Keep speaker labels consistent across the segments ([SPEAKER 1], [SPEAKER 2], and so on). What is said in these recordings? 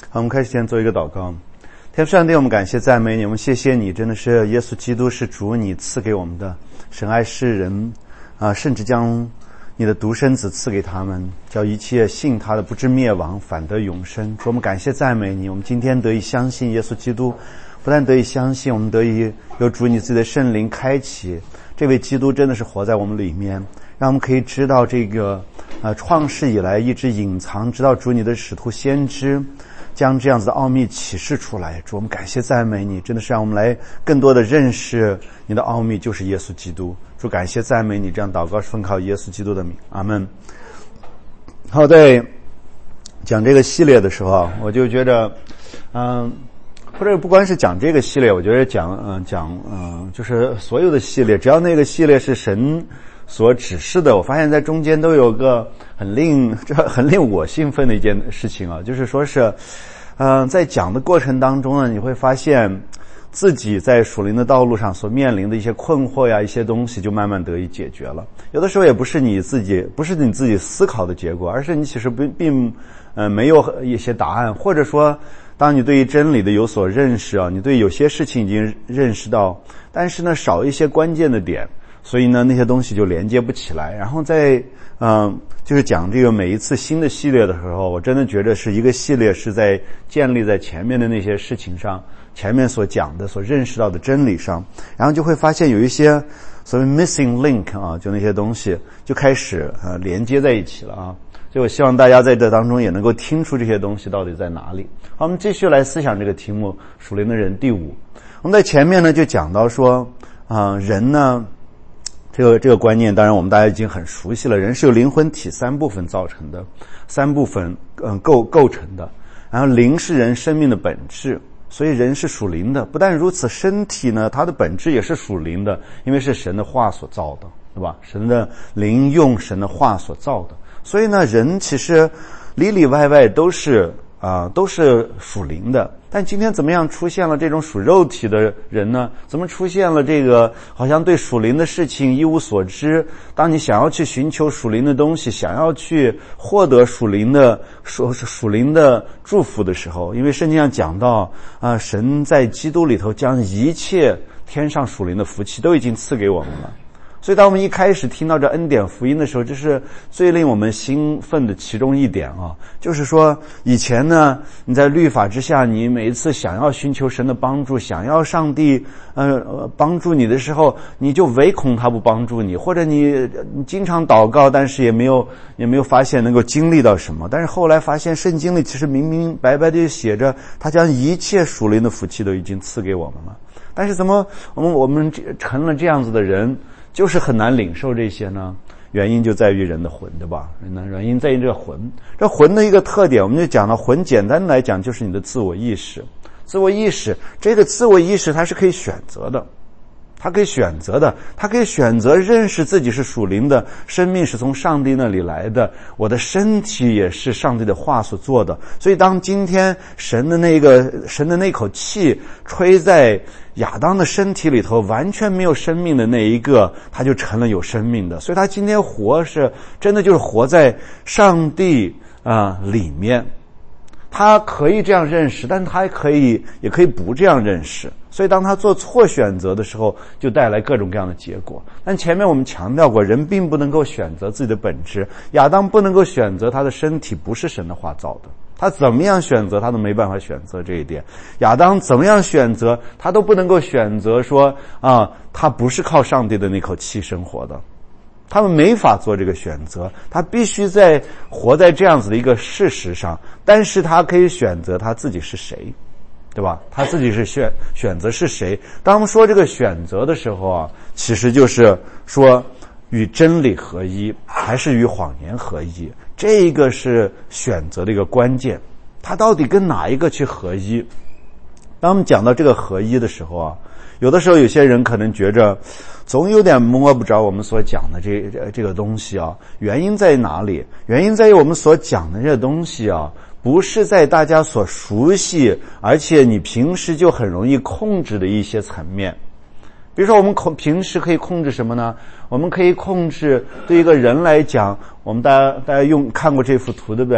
[SPEAKER 1] 好，我们开始先做一个祷告。天父上帝，我们感谢赞美你，我们谢谢你，真的是耶稣基督是主你赐给我们的，神爱世人甚至将你的独生子赐给他们，叫一切信他的不至灭亡，反得永生。主，我们感谢赞美你，我们今天得以相信耶稣基督，不但得以相信，我们得以有主你自己的圣灵开启，这位基督真的是活在我们里面，让我们可以知道这个创世以来一直隐藏，直到主你的使徒先知将这样子的奥秘启示出来。主，我们感谢赞美你，真的是让我们来更多的认识你的奥秘，就是耶稣基督。主，感谢赞美你，这样祷告是奉靠耶稣基督的名，阿们。好，在讲这个系列的时候我就觉得或者不光是讲这个系列，我觉得讲就是所有的系列，只要那个系列是神所指示的，我发现在中间都有个很令我兴奋的一件事情就是说是在讲的过程当中呢，你会发现自己在属灵的道路上所面临的一些困惑呀，一些东西就慢慢得以解决了。有的时候也不是你自己思考的结果，而是你其实并没有一些答案，或者说当你对于真理的有所认识你对有些事情已经认识到，但是呢少一些关键的点，所以呢那些东西就连接不起来。然后在就是讲这个每一次新的系列的时候，我真的觉得是一个系列是在建立在前面的那些事情上，前面所讲的所认识到的真理上，然后就会发现有一些所谓 missing link 就那些东西就开始连接在一起了所以我希望大家在这当中也能够听出这些东西到底在哪里。好，我们继续来思想这个题目，属灵的人第5。我们在前面呢就讲到说人呢这个观念当然我们大家已经很熟悉了，人是由灵魂体3部分造成的，3部分构成的，然后灵是人生命的本质，所以人是属灵的。不但如此，身体呢它的本质也是属灵的，因为是神的话所造的，对吧？神的灵用神的话所造的，所以呢人其实里里外外都是属灵的。但今天怎么样出现了这种属肉体的人呢？怎么出现了这个好像对属灵的事情一无所知？当你想要去寻求属灵的东西，想要去获得属灵的祝福的时候，因为圣经上讲到神在基督里头将一切天上属灵的福气都已经赐给我们了。所以当我们一开始听到这恩典福音的时候，这是最令我们兴奋的其中一点就是说以前呢你在律法之下，你每一次想要寻求神的帮助，想要上帝帮助你的时候，你就唯恐他不帮助你，或者你经常祷告，但是也没有发现能够经历到什么。但是后来发现圣经里其实明明白白地写着，他将一切属灵的福气都已经赐给我们了。但是怎么我们成了这样子的人，就是很难领受这些呢？原因就在于人的魂，对吧？原因在于这魂。这魂的一个特点，我们就讲到魂，简单来讲就是你的自我意识。自我意识，这个自我意识它是可以选择的，它可以选择认识自己是属灵的，生命是从上帝那里来的，我的身体也是上帝的话所做的。所以当今天神的那口气吹在亚当的身体里头，完全没有生命的那一个，他就成了有生命的。所以他今天活是真的就是活在上帝里面。他可以这样认识，但他也可以不这样认识。所以当他做错选择的时候，就带来各种各样的结果。但前面我们强调过，人并不能够选择自己的本质，亚当不能够选择他的身体不是神的话造的，他怎么样选择他都没办法选择这一点。亚当怎么样选择，他都不能够选择说他不是靠上帝的那口气生活的，他们没法做这个选择，他必须活在这样子的一个事实上，但是他可以选择他自己是谁，对吧？他自己是选择是谁。当我们说这个选择的时候其实就是说与真理合一还是与谎言合一，这个是选择的一个关键。他到底跟哪一个去合一？当我们讲到这个合一的时候有的时候有些人可能觉着总有点摸不着我们所讲的这个东西原因在哪里？原因在于我们所讲的这个东西不是在大家所熟悉而且你平时就很容易控制的一些层面。比如说我们平时可以控制什么呢？我们可以控制，对一个人来讲，我们大家看过这幅图对不对？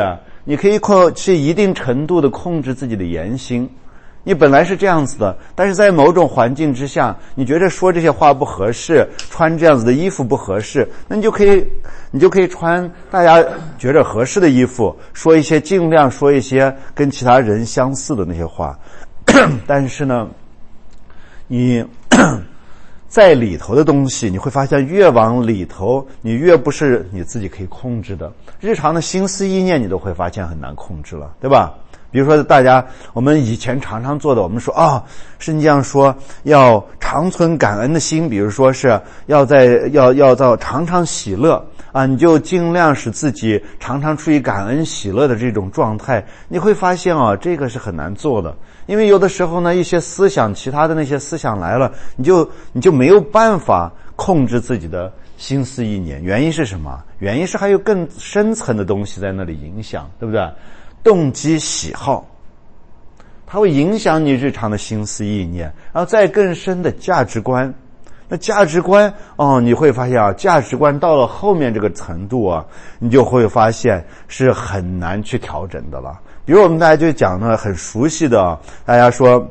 [SPEAKER 1] 你可以去一定程度的控制自己的言行。你本来是这样子的，但是在某种环境之下，你觉得说这些话不合适，穿这样子的衣服不合适，那你就可以穿大家觉得合适的衣服，尽量说一些跟其他人相似的那些话。但是呢，你在里头的东西，你会发现越往里头，你越不是你自己可以控制的。日常的心思意念，你都会发现很难控制了，对吧？比如说我们以前常常做的，我们说圣经上说要常存感恩的心，比如说是要常常喜乐啊，你就尽量使自己常常处于感恩喜乐的这种状态。你会发现这个是很难做的，因为有的时候呢，一些思想，其他的那些思想来了，你就没有办法控制自己的心思意念。原因是什么？原因是还有更深层的东西在那里影响，对不对？动机喜好，它会影响你日常的心思意念，然后再更深的价值观。那价值观你会发现价值观到了后面这个程度你就会发现是很难去调整的了。比如我们大家就讲呢很熟悉的大家说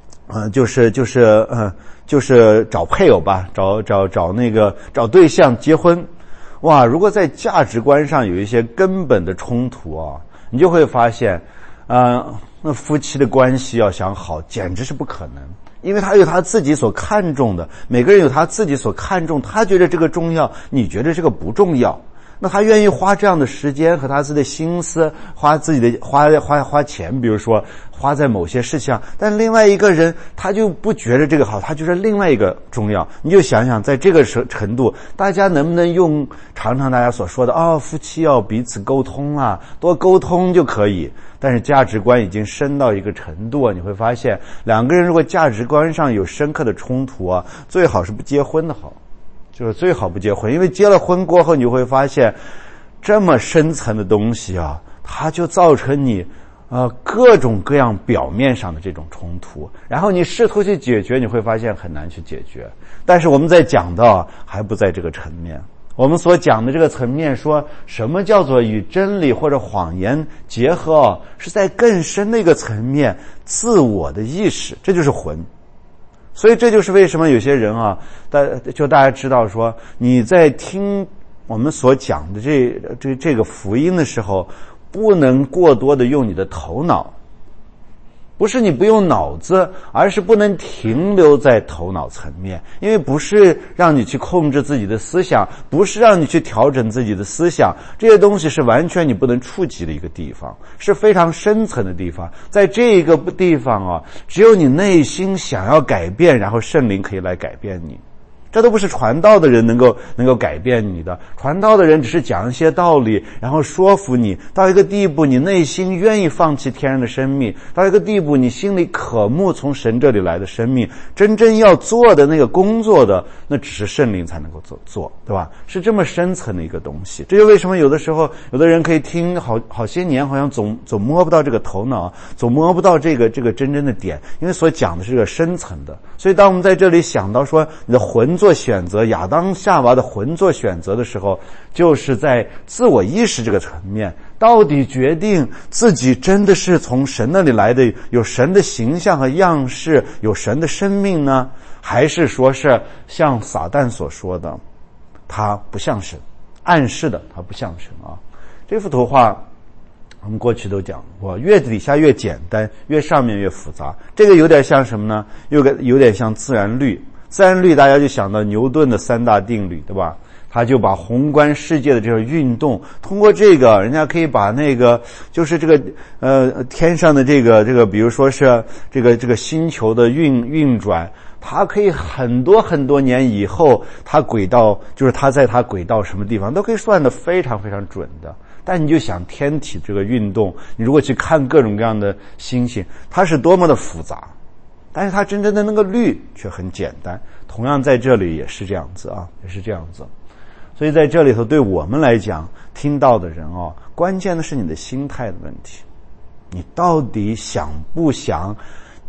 [SPEAKER 1] 就是找配偶吧，找对象结婚。哇，如果在价值观上有一些根本的冲突你就会发现那夫妻的关系要想好简直是不可能。因为他有他自己所看重的，每个人有他自己所看重，他觉得这个重要，你觉得这个不重要，那他愿意花这样的时间和他自己的心思，花自己的花钱，比如说花在某些事情上，但另外一个人他就不觉得这个好，他觉得另外一个重要。你就想想在这个程度，大家能不能用常常大家所说的夫妻要彼此沟通多沟通就可以。但是价值观已经深到一个程度你会发现两个人如果价值观上有深刻的冲突最好是不结婚的好，就是最好不结婚。因为结了婚过后，你会发现这么深层的东西它就造成你各种各样表面上的这种冲突，然后你试图去解决，你会发现很难去解决。但是我们在讲的还不在这个层面。我们所讲的这个层面，说什么叫做与真理或者谎言结合是在更深的一个层面，自我的意识，这就是魂。所以这就是为什么有些人大家知道说，你在听我们所讲的这个福音的时候，不能过多的用你的头脑。不是你不用脑子，而是不能停留在头脑层面，因为不是让你去控制自己的思想，不是让你去调整自己的思想，这些东西是完全你不能触及的一个地方，是非常深层的地方。在这个地方只有你内心想要改变，然后圣灵可以来改变你。这都不是传道的人能够改变你的，传道的人只是讲一些道理，然后说服你到一个地步，你内心愿意放弃天然的生命，到一个地步你心里渴慕从神这里来的生命，真正要做的那个工作的，那只是圣灵才能够做，对吧？是这么深层的一个东西。这就为什么有的时候有的人可以听好些年，好像总摸不到这个头脑，总摸不到这个真正的点，因为所讲的是这个深层的。所以当我们在这里想到说你的魂做选择，亚当夏娃的魂做选择的时候，就是在自我意识这个层面，到底决定自己真的是从神那里来的，有神的形象和样式，有神的生命呢，还是说是像撒旦所说的他不像神，暗示的他不像神这幅图画我们过去都讲过，越底下越简单，越上面越复杂。这个有点像什么呢？有点像自然律。自然律大家就想到牛顿的三大定律，对吧？他就把宏观世界的这个运动，通过这个人家可以把那个就是这个天上的这个比如说是这个星球的运转，它可以很多很多年以后它轨道，就是它在它轨道什么地方都可以算得非常非常准的。但你就想天体这个运动，你如果去看各种各样的星星，它是多么的复杂，但是它真正的那个律却很简单。同样在这里也是这样子也是这样子。所以在这里头对我们来讲，听到的人关键的是你的心态的问题。你到底想不想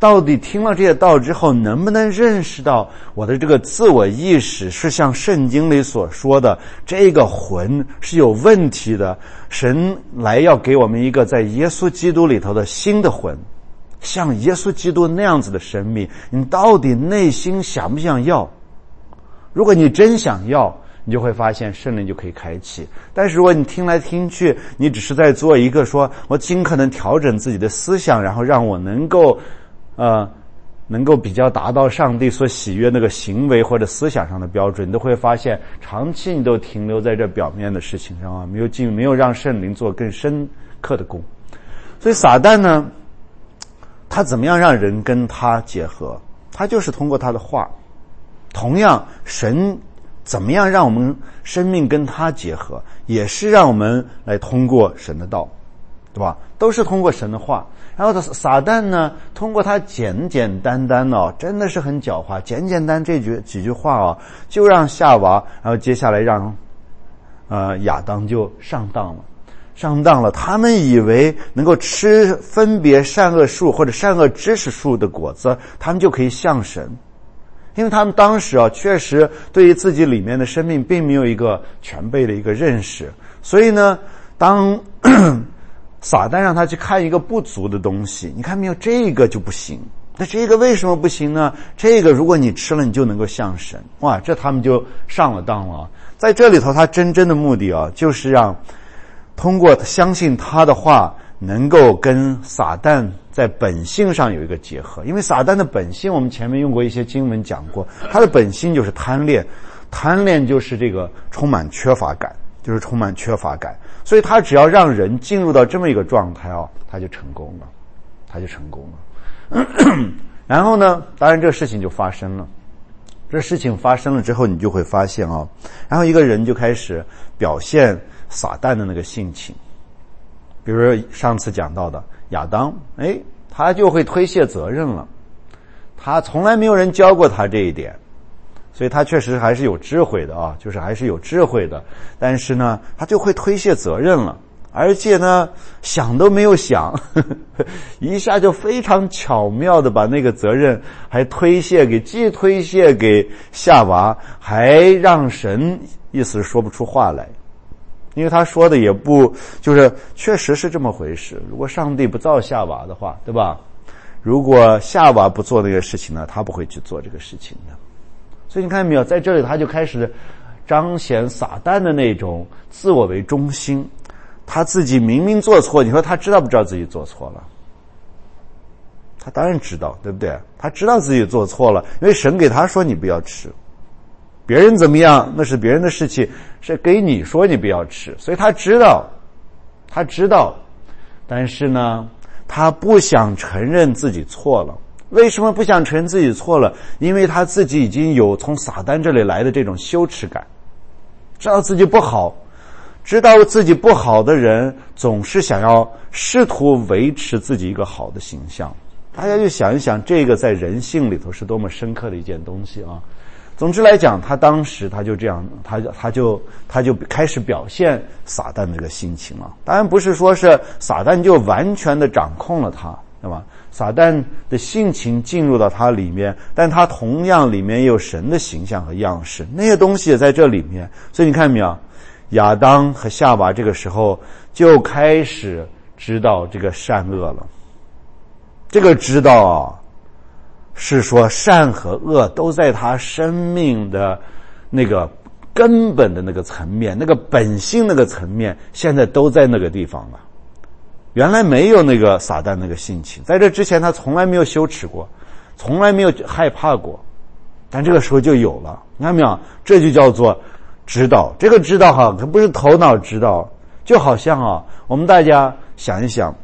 [SPEAKER 1] 到底听了这些道之后，能不能认识到我的这个自我意识是像圣经里所说的，这个魂是有问题的，神来要给我们一个在耶稣基督里头的新的魂，像耶稣基督那样子的生命，你到底内心想不想要？如果你真想要，你就会发现圣灵就可以开启。但是如果你听来听去，你只是在做一个说我尽可能调整自己的思想，然后让我能够比较达到上帝所喜悦那个行为或者思想上的标准，你都会发现长期你都停留在这表面的事情上没有让圣灵做更深刻的功。所以撒旦呢，他怎么样让人跟他结合？他就是通过他的话。同样，神怎么样让我们生命跟他结合，也是让我们来通过神的道，对吧？都是通过神的话。然后撒旦呢，通过他简简单单真的是很狡猾，简简单这几句话就让夏娃，然后接下来让亚当就上当了。他们以为能够吃分别善恶树或者善恶知识树的果子，他们就可以像神。因为他们当时确实对于自己里面的生命并没有一个全备的一个认识，所以呢，当撒旦让他去看一个不足的东西，你看没有，这个就不行。那这个为什么不行呢？这个如果你吃了，你就能够像神。哇，这他们就上了当了。在这里头，他真正的目的就是让通过相信他的话，能够跟撒旦在本性上有一个结合。因为撒旦的本性，我们前面用过一些经文讲过，他的本性就是贪恋就是这个充满缺乏感，所以他只要让人进入到这么一个状态他就成功了。然后呢，当然这个事情就发生了。这事情发生了之后，你就会发现然后一个人就开始表现撒旦的那个性情。比如说上次讲到的亚当，他就会推卸责任了。他从来没有人教过他这一点，所以他确实还是有智慧的就是还是有智慧的。但是呢，他就会推卸责任了，而且呢，想都没有想，一下就非常巧妙的把那个责任还既推卸给夏娃，还让神意思说不出话来。因为他说的也不就是确实是这么回事。如果上帝不造夏娃的话，对吧？如果夏娃不做那个事情呢，他不会去做这个事情的。所以你看没有，在这里他就开始彰显撒旦的那种自我为中心。他自己明明做错，你说他知道不知道自己做错了？他当然知道，对不对？他知道自己做错了，因为神给他说你不要吃。别人怎么样那是别人的事情，是给你说你不要吃，所以他知道，但是呢，他不想承认自己错了。为什么不想承认自己错了？因为他自己已经有从撒旦这里来的这种羞耻感，知道自己不好的人总是想要试图维持自己一个好的形象。大家就想一想，这个在人性里头是多么深刻的一件东西总之来讲，他当时他就这样，他就开始表现撒旦的这个心情了。当然不是说是撒旦就完全的掌控了他，对吧？撒旦的性情进入到他里面，但他同样里面也有神的形象和样式，那些东西也在这里面。所以你看没有，亚当和夏娃这个时候就开始知道这个善恶了。这个知道是说善和恶都在他生命的那个根本的那个层面，那个本性那个层面，现在都在那个地方了。原来没有那个撒旦那个性情，在这之前他从来没有羞耻过，从来没有害怕过，但这个时候就有了。你看没有？这就叫做知道。这个知道可不是头脑知道，就好像我们大家想一想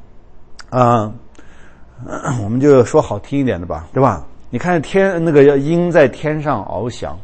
[SPEAKER 1] 我们就说好听一点的吧，对吧？你看那个鹰在天上翱翔，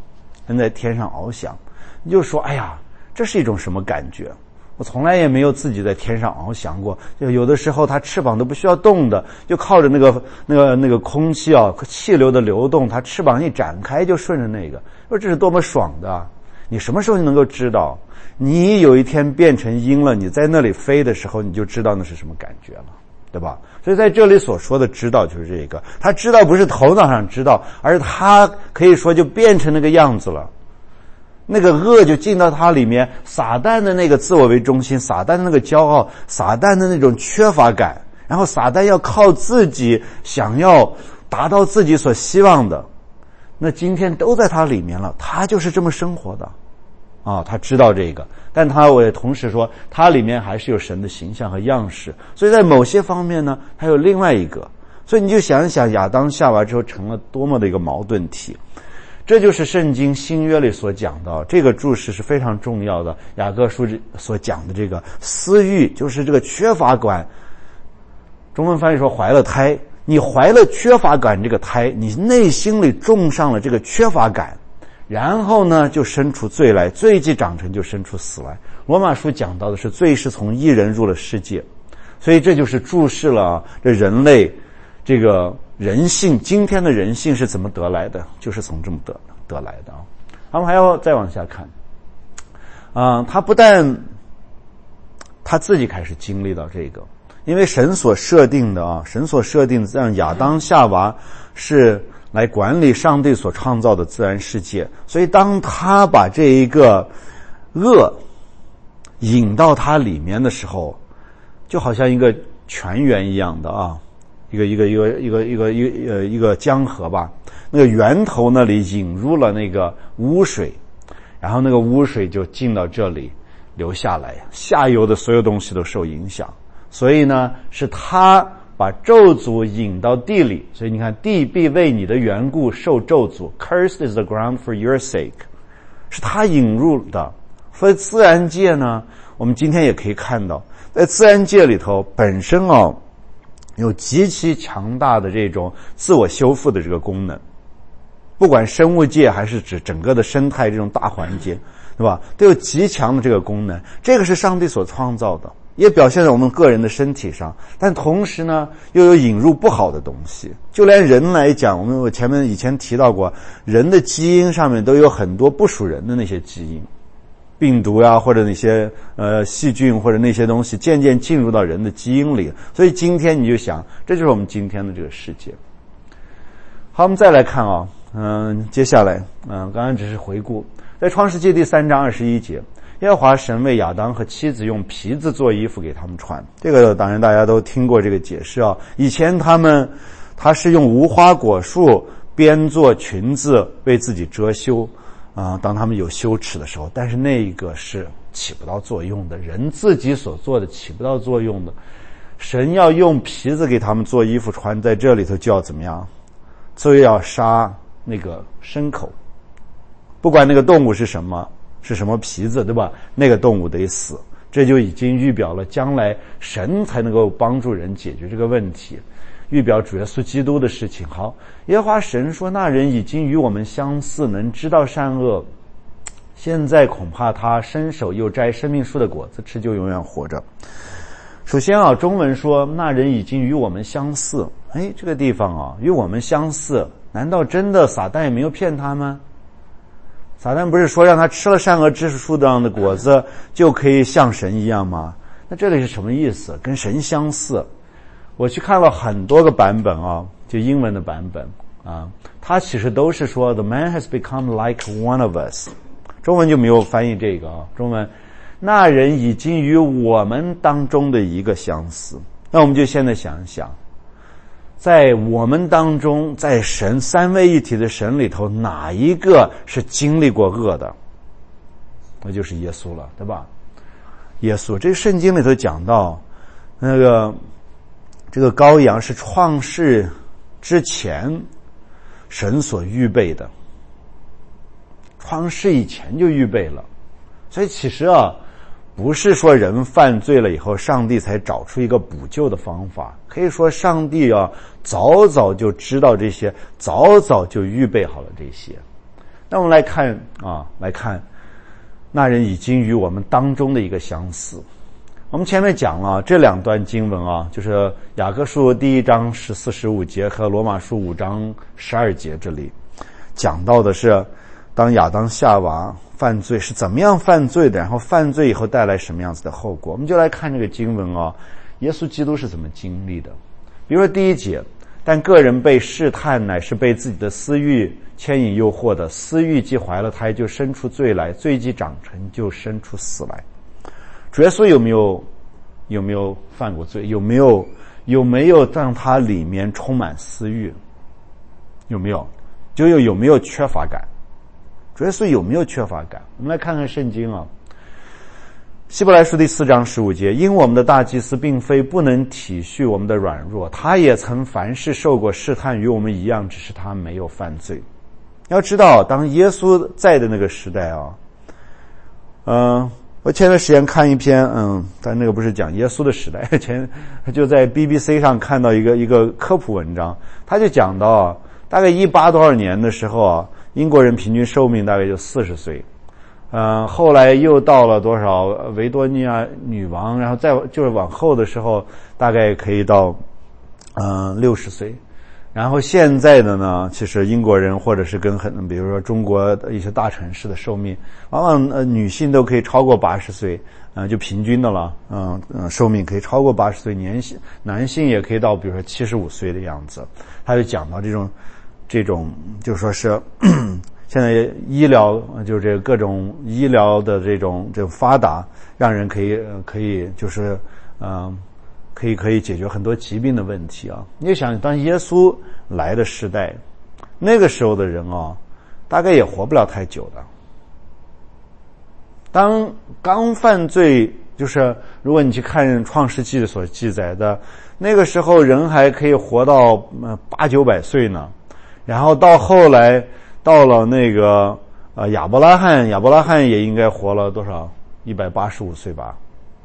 [SPEAKER 1] 你就说哎呀，这是一种什么感觉？我从来也没有自己在天上翱翔过，就有的时候它翅膀都不需要动的，就靠着那个空气气流的流动，它翅膀一展开就顺着那个，说这是多么爽的。你什么时候能够知道？你有一天变成鹰了，你在那里飞的时候，你就知道那是什么感觉了， 对吧？所以在这里所说的知道就是这个，他知道不是头脑上知道，而是他可以说就变成那个样子了。那个恶就进到他里面，撒旦的那个自我为中心，撒旦的那个骄傲，撒旦的那种缺乏感，然后撒旦要靠自己想要达到自己所希望的，那今天都在他里面了，他就是这么生活的他知道这个，但他也同时说他里面还是有神的形象和样式，所以在某些方面呢还有另外一个，所以你就想一想亚当夏娃之后成了多么的一个矛盾体。这就是圣经新约里所讲到，这个注释是非常重要的。雅各书所讲的这个私欲，就是这个缺乏感。中文翻译说怀了胎，你怀了缺乏感这个胎，你内心里种上了这个缺乏感，然后呢就生出罪来，罪既长成就生出死来。罗马书讲到的是罪是从一人入了世界，所以这就是注释了这人类这个人性，今天的人性是怎么得来的，就是从这么得来的我们还要再往下看他不但他自己开始经历到这个，因为神所设定的让亚当夏娃是来管理上帝所创造的自然世界，所以当他把这一个恶引到他里面的时候，就好像一个泉源一样的一个江河吧，那个源头那里引入了那个污水，然后那个污水就进到这里流下来，下游的所有东西都受影响，所以呢是他把咒诅引到地里，所以你看地必为你的缘故受咒诅， Cursed is the ground for your sake， 是他引入的。所以自然界呢，我们今天也可以看到，在自然界里头本身有极其强大的这种自我修复的这个功能，不管生物界还是指整个的生态这种大环境，对吧，都有极强的这个功能，这个是上帝所创造的，也表现在我们个人的身体上，但同时呢又有引入不好的东西。就连人来讲，我以前提到过，人的基因上面都有很多不属人的那些基因，病毒或者那些细菌或者那些东西渐渐进入到人的基因里，所以今天你就想，这就是我们今天的这个世界。好，我们再来看接下来刚刚只是回顾，在创世纪第3章21节，耶和华神为亚当和妻子用皮子做衣服给他们穿。这个当然大家都听过这个解释以前他是用无花果树编做裙子为自己遮羞当他们有羞耻的时候，但是那个是起不到作用的，人自己所做的起不到作用的。神要用皮子给他们做衣服穿，在这里头就要怎么样，就要杀那个牲口，不管那个动物是什么皮子，对吧，那个动物得死。这就已经预表了将来神才能够帮助人解决这个问题，预表主耶稣基督的事情。好，耶和华神说，那人已经与我们相似，能知道善恶，现在恐怕他伸手又摘生命树的果子吃，就永远活着。首先中文说那人已经与我们相似，这个地方与我们相似，难道真的撒旦也没有骗他吗？撒旦不是说让他吃了善恶知识树上的果子就可以像神一样吗？那这里是什么意思？跟神相似。我去看了很多个版本就英文的版本它其实都是说 The man has become like one of us， 中文就没有翻译这个中文那人已经与我们当中的一个相似。那我们就现在想一想，在我们当中，在神三位一体的神里头，哪一个是经历过恶的？那就是耶稣了，对吧？耶稣，这个圣经里头讲到这个羔羊是创世之前神所预备的，创世以前就预备了。所以其实不是说人犯罪了以后上帝才找出一个补救的方法，可以说上帝早早就知道这些，早早就预备好了这些。那我们来看那人已经与我们当中的一个相似。我们前面讲了这两段经文就是雅各书第1章14、15节和罗马书5章12节，这里讲到的是当亚当夏娃犯罪是怎么样犯罪的，然后犯罪以后带来什么样子的后果。我们就来看这个经文耶稣基督是怎么经历的。比如说第1节，但个人被试探，乃是被自己的私欲牵引诱惑的，私欲既怀了胎，就生出罪来，罪既长成，就生出死来。主耶稣有没有犯过罪？有没有让他里面充满私欲？有没有？有没有缺乏感？主耶稣有没有缺乏感？我们来看看圣经啊。希伯来书第4章15节，因我们的大祭司并非不能体恤我们的软弱，他也曾凡事受过试探，与我们一样，只是他没有犯罪。要知道，当耶稣在的那个时代啊，我前段时间看一篇，但那个不是讲耶稣的时代，就在 BBC 上看到一个科普文章，他就讲到，大概18多少年的时候啊，英国人平均寿命大概就40岁。后来又到了多少维多利亚女王，然后再就是往后的时候，大概可以到60岁。然后现在的呢，其实英国人或者是比如说中国的一些大城市的寿命，往往女性都可以超过80岁，就平均的了，寿命可以超过80岁，男性也可以到比如说75岁的样子。他就讲到这种就说是现在医疗就是这个各种医疗的这种发达，让人可以就是可以解决很多疾病的问题啊。你想，当耶稣来的时代，那个时候的人啊，大概也活不了太久的。当刚犯罪，就是如果你去看创世纪所记载的，那个时候人还可以活到800-900岁呢。然后到后来到了那个亚伯拉罕也应该活了多少？185岁吧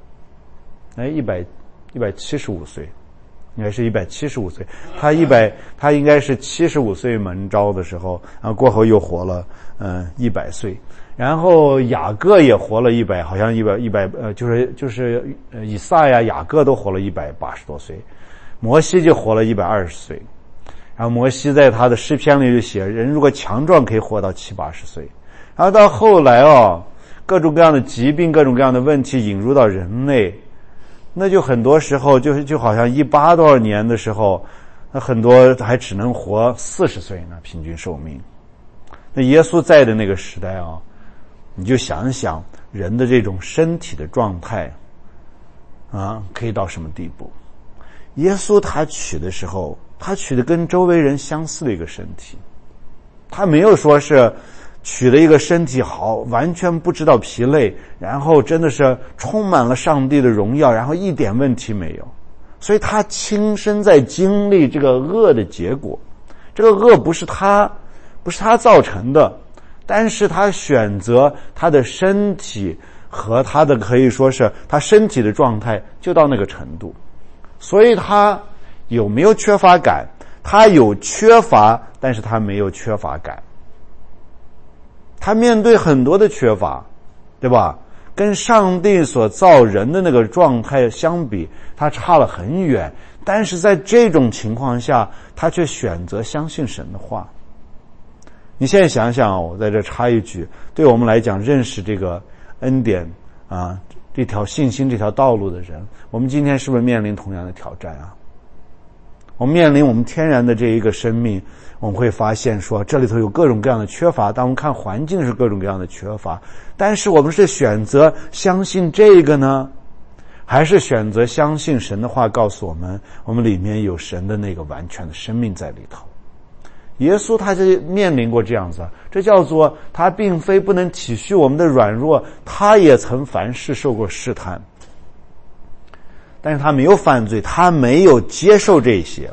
[SPEAKER 1] ？175岁，应该是175岁。他应该是75岁门召的时候，然后过后又活了100岁。然后雅各也活了好像就是以撒呀、雅各都活了180多岁，摩西就活了120岁。然后摩西在他的诗篇里就写，人如果强壮可以活到70-80岁。然后到后来各种各样的疾病、各种各样的问题引入到人类，那就很多时候就好像18多少年的时候，那很多还只能活40岁呢，平均寿命。那耶稣在的那个时代你就想想人的这种身体的状态可以到什么地步。耶稣他取的时候，他取的跟周围人相似的一个身体，他没有说是取了一个身体好，完全不知道疲累，然后真的是充满了上帝的荣耀，然后一点问题没有。所以他亲身在经历这个恶的结果，这个恶不是他造成的，但是他选择他的身体和他的可以说是他身体的状态就到那个程度。所以他有没有缺乏感？他有缺乏，但是他没有缺乏感。他面对很多的缺乏，对吧？跟上帝所造人的那个状态相比，他差了很远。但是在这种情况下，他却选择相信神的话。你现在想想我在这插一句，对我们来讲，认识这个恩典这条信心这条道路的人，我们今天是不是面临同样的挑战啊？我们面临我们天然的这一个生命，我们会发现说这里头有各种各样的缺乏，当我们看环境是各种各样的缺乏，但是我们是选择相信这个呢，还是选择相信神的话告诉我们，我们里面有神的那个完全的生命在里头。耶稣他就面临过这样子，这叫做他并非不能体恤我们的软弱，他也曾凡事受过试探，但是他没有犯罪，他没有接受这些。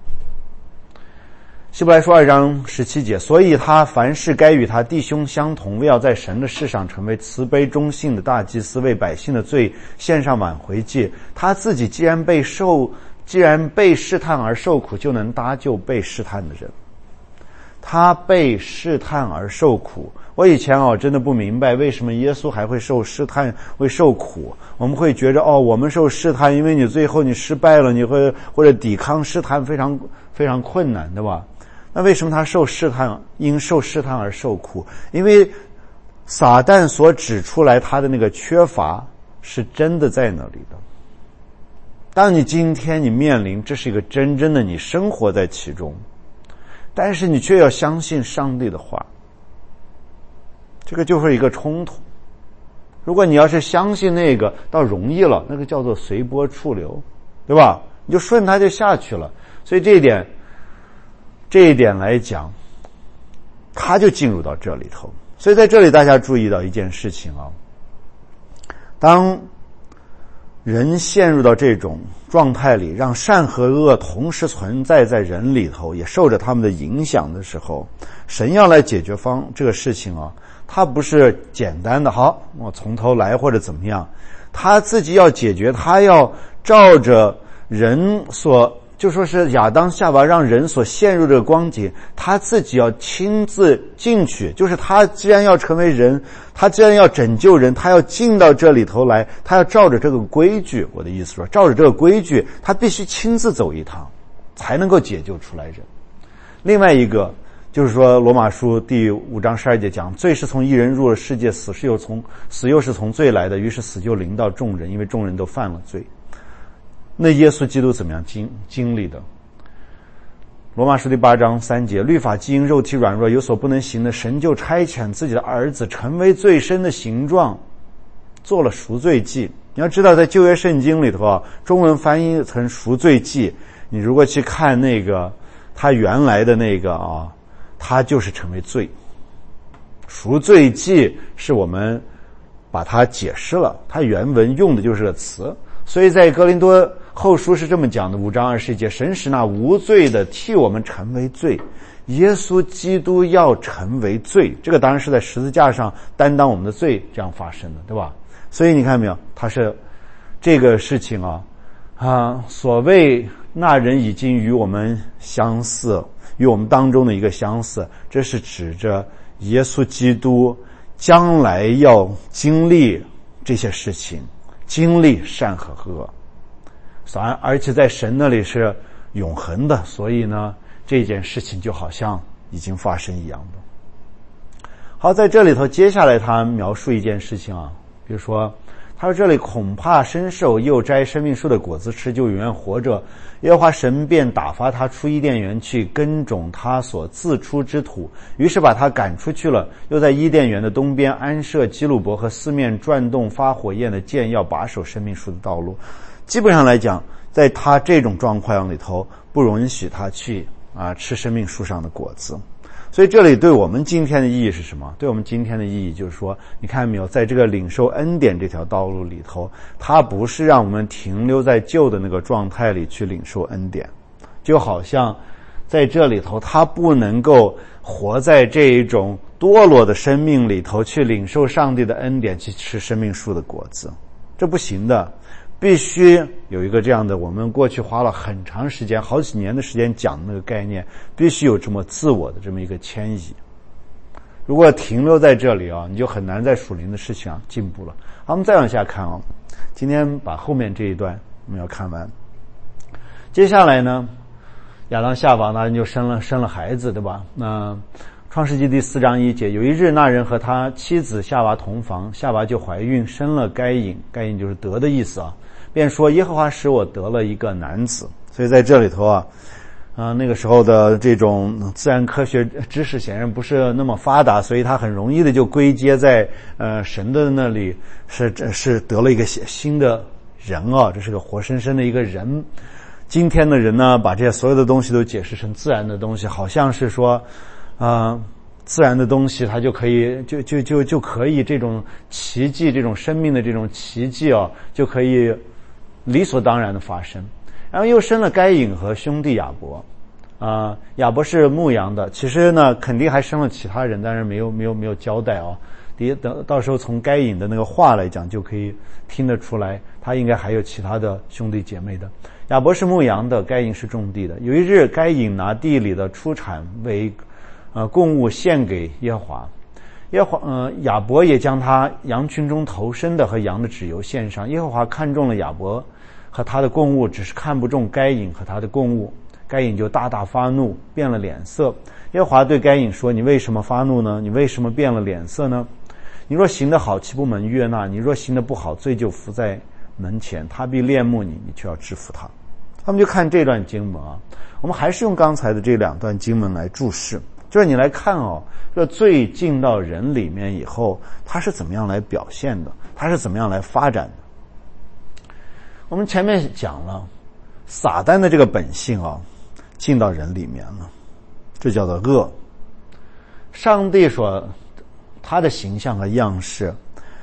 [SPEAKER 1] 希伯来书2章17节，所以他凡事该与他弟兄相同，为要在神的事上成为慈悲忠信的大祭司，为百姓的罪献上挽回祭。他自己既然被试探而受苦，就能搭救被试探的人。他被试探而受苦。我以前真的不明白为什么耶稣还会受试探，会受苦。我们会觉得我们受试探，因为你最后你失败了，你会或者抵抗试探非常非常困难，对吧？那为什么他因受试探而受苦？因为撒旦所指出来他的那个缺乏是真的在那里的。 当你今天你面临这是一个真正的你生活在其中，但是你却要相信上帝的话，这个就是一个冲突。如果你要是相信那个倒容易了，那个叫做随波逐流，对吧？你就顺它就下去了。所以这一点来讲，他就进入到这里头。所以在这里大家注意到一件事情啊，当人陷入到这种状态里，让善和恶同时存在在人里头，也受着他们的影响的时候，神要来解决这个事情啊，他不是简单的好我从头来或者怎么样，他自己要解决，他要照着人就说是亚当夏娃让人所陷入这个光景，他自己要亲自进去，就是他既然要成为人，他既然要拯救人，他要进到这里头来，他要照着这个规矩，我的意思说照着这个规矩，他必须亲自走一趟才能够解救出来人。另外一个就是说罗马书第5章12节讲，罪是从一人入了世界，死又是从罪来的，于是死就临到众人，因为众人都犯了罪。那耶稣基督怎么样经历的？罗马书第8章3节，律法既因肉体软弱有所不能行的，神就差遣自己的儿子成为罪身的形状，做了赎罪祭。你要知道在旧约圣经里头啊，中文翻译成赎罪祭，你如果去看那个他原来的那个啊，他就是成为罪。赎罪祭是我们把它解释了，它原文用的就是个词。所以在哥林多后书是这么讲的，5章21节，神使那无罪的替我们成为罪，耶稣基督要成为罪，这个当然是在十字架上担当我们的罪这样发生的，对吧？所以你看没有，他是这个事情所谓那人已经与我们相似，与我们当中的一个相似，这是指着耶稣基督将来要经历这些事情，经历善和恶，而且在神那里是永恒的，所以呢这件事情就好像已经发生一样的。好，在这里头接下来他描述一件事情比如说他说这里恐怕生受又摘生命树的果子吃，就永远活着，耶和华神便打发他出伊甸园去耕种他所自出之土，于是把他赶出去了，又在伊甸园的东边安设基路伯和四面转动发火焰的箭，要把守生命树的道路。基本上来讲，在他这种状况里头，不允许他去吃生命树上的果子。所以这里对我们今天的意义是什么？对我们今天的意义就是说，你看没有，在这个领受恩典这条道路里头，它不是让我们停留在旧的那个状态里去领受恩典，就好像在这里头，它不能够活在这一种堕落的生命里头去领受上帝的恩典，去吃生命树的果子，这不行的。必须有一个这样的，我们过去花了很长时间，好几年的时间讲的那个概念，必须有这么自我的这么一个迁移。如果停留在这里你就很难在属灵的事情进步了。好，我们再往下看今天把后面这一段我们要看完。接下来呢，亚当夏娃那人就生了孩子，对吧？那创世纪第4章1节，有一日那人和他妻子夏娃同房，夏娃就怀孕，生了该隐，该隐就是得的意思便说耶和华使我得了一个男子。所以在这里头那个时候的这种自然科学知识显然不是那么发达，所以他很容易的就归结在神的那里是得了一个新的人这是个活生生的一个人。今天的人呢，把这些所有的东西都解释成自然的东西，好像是说自然的东西它就可以就可以这种奇迹，这种生命的这种奇迹就可以理所当然的发生。然后又生了该隐和兄弟亚伯亚伯是牧羊的，其实呢肯定还生了其他人，但是没有交代到时候从该隐的那个话来讲就可以听得出来，他应该还有其他的兄弟姐妹的。亚伯是牧羊的，该隐是种地的。有一日该隐拿地里的出产为供物献给耶和华，亚伯也将他羊群中头生的和羊的脂油献上。耶和华看中了亚伯和他的供物，只是看不中该隐和他的供物。该隐就大大发怒，变了脸色。耶和华对该隐说，你为什么发怒呢？你为什么变了脸色呢？你若行得好，岂不蒙悦纳？你若行得不好，罪就伏在门前，他必恋慕你，你却要制服他。他们就看这段经文啊，我们还是用刚才的这两段经文来注释，就是你来看这罪进到人里面以后，它是怎么样来表现的，它是怎么样来发展的。我们前面讲了撒旦的这个本性进到人里面了，这叫做恶。上帝说他的形象和样式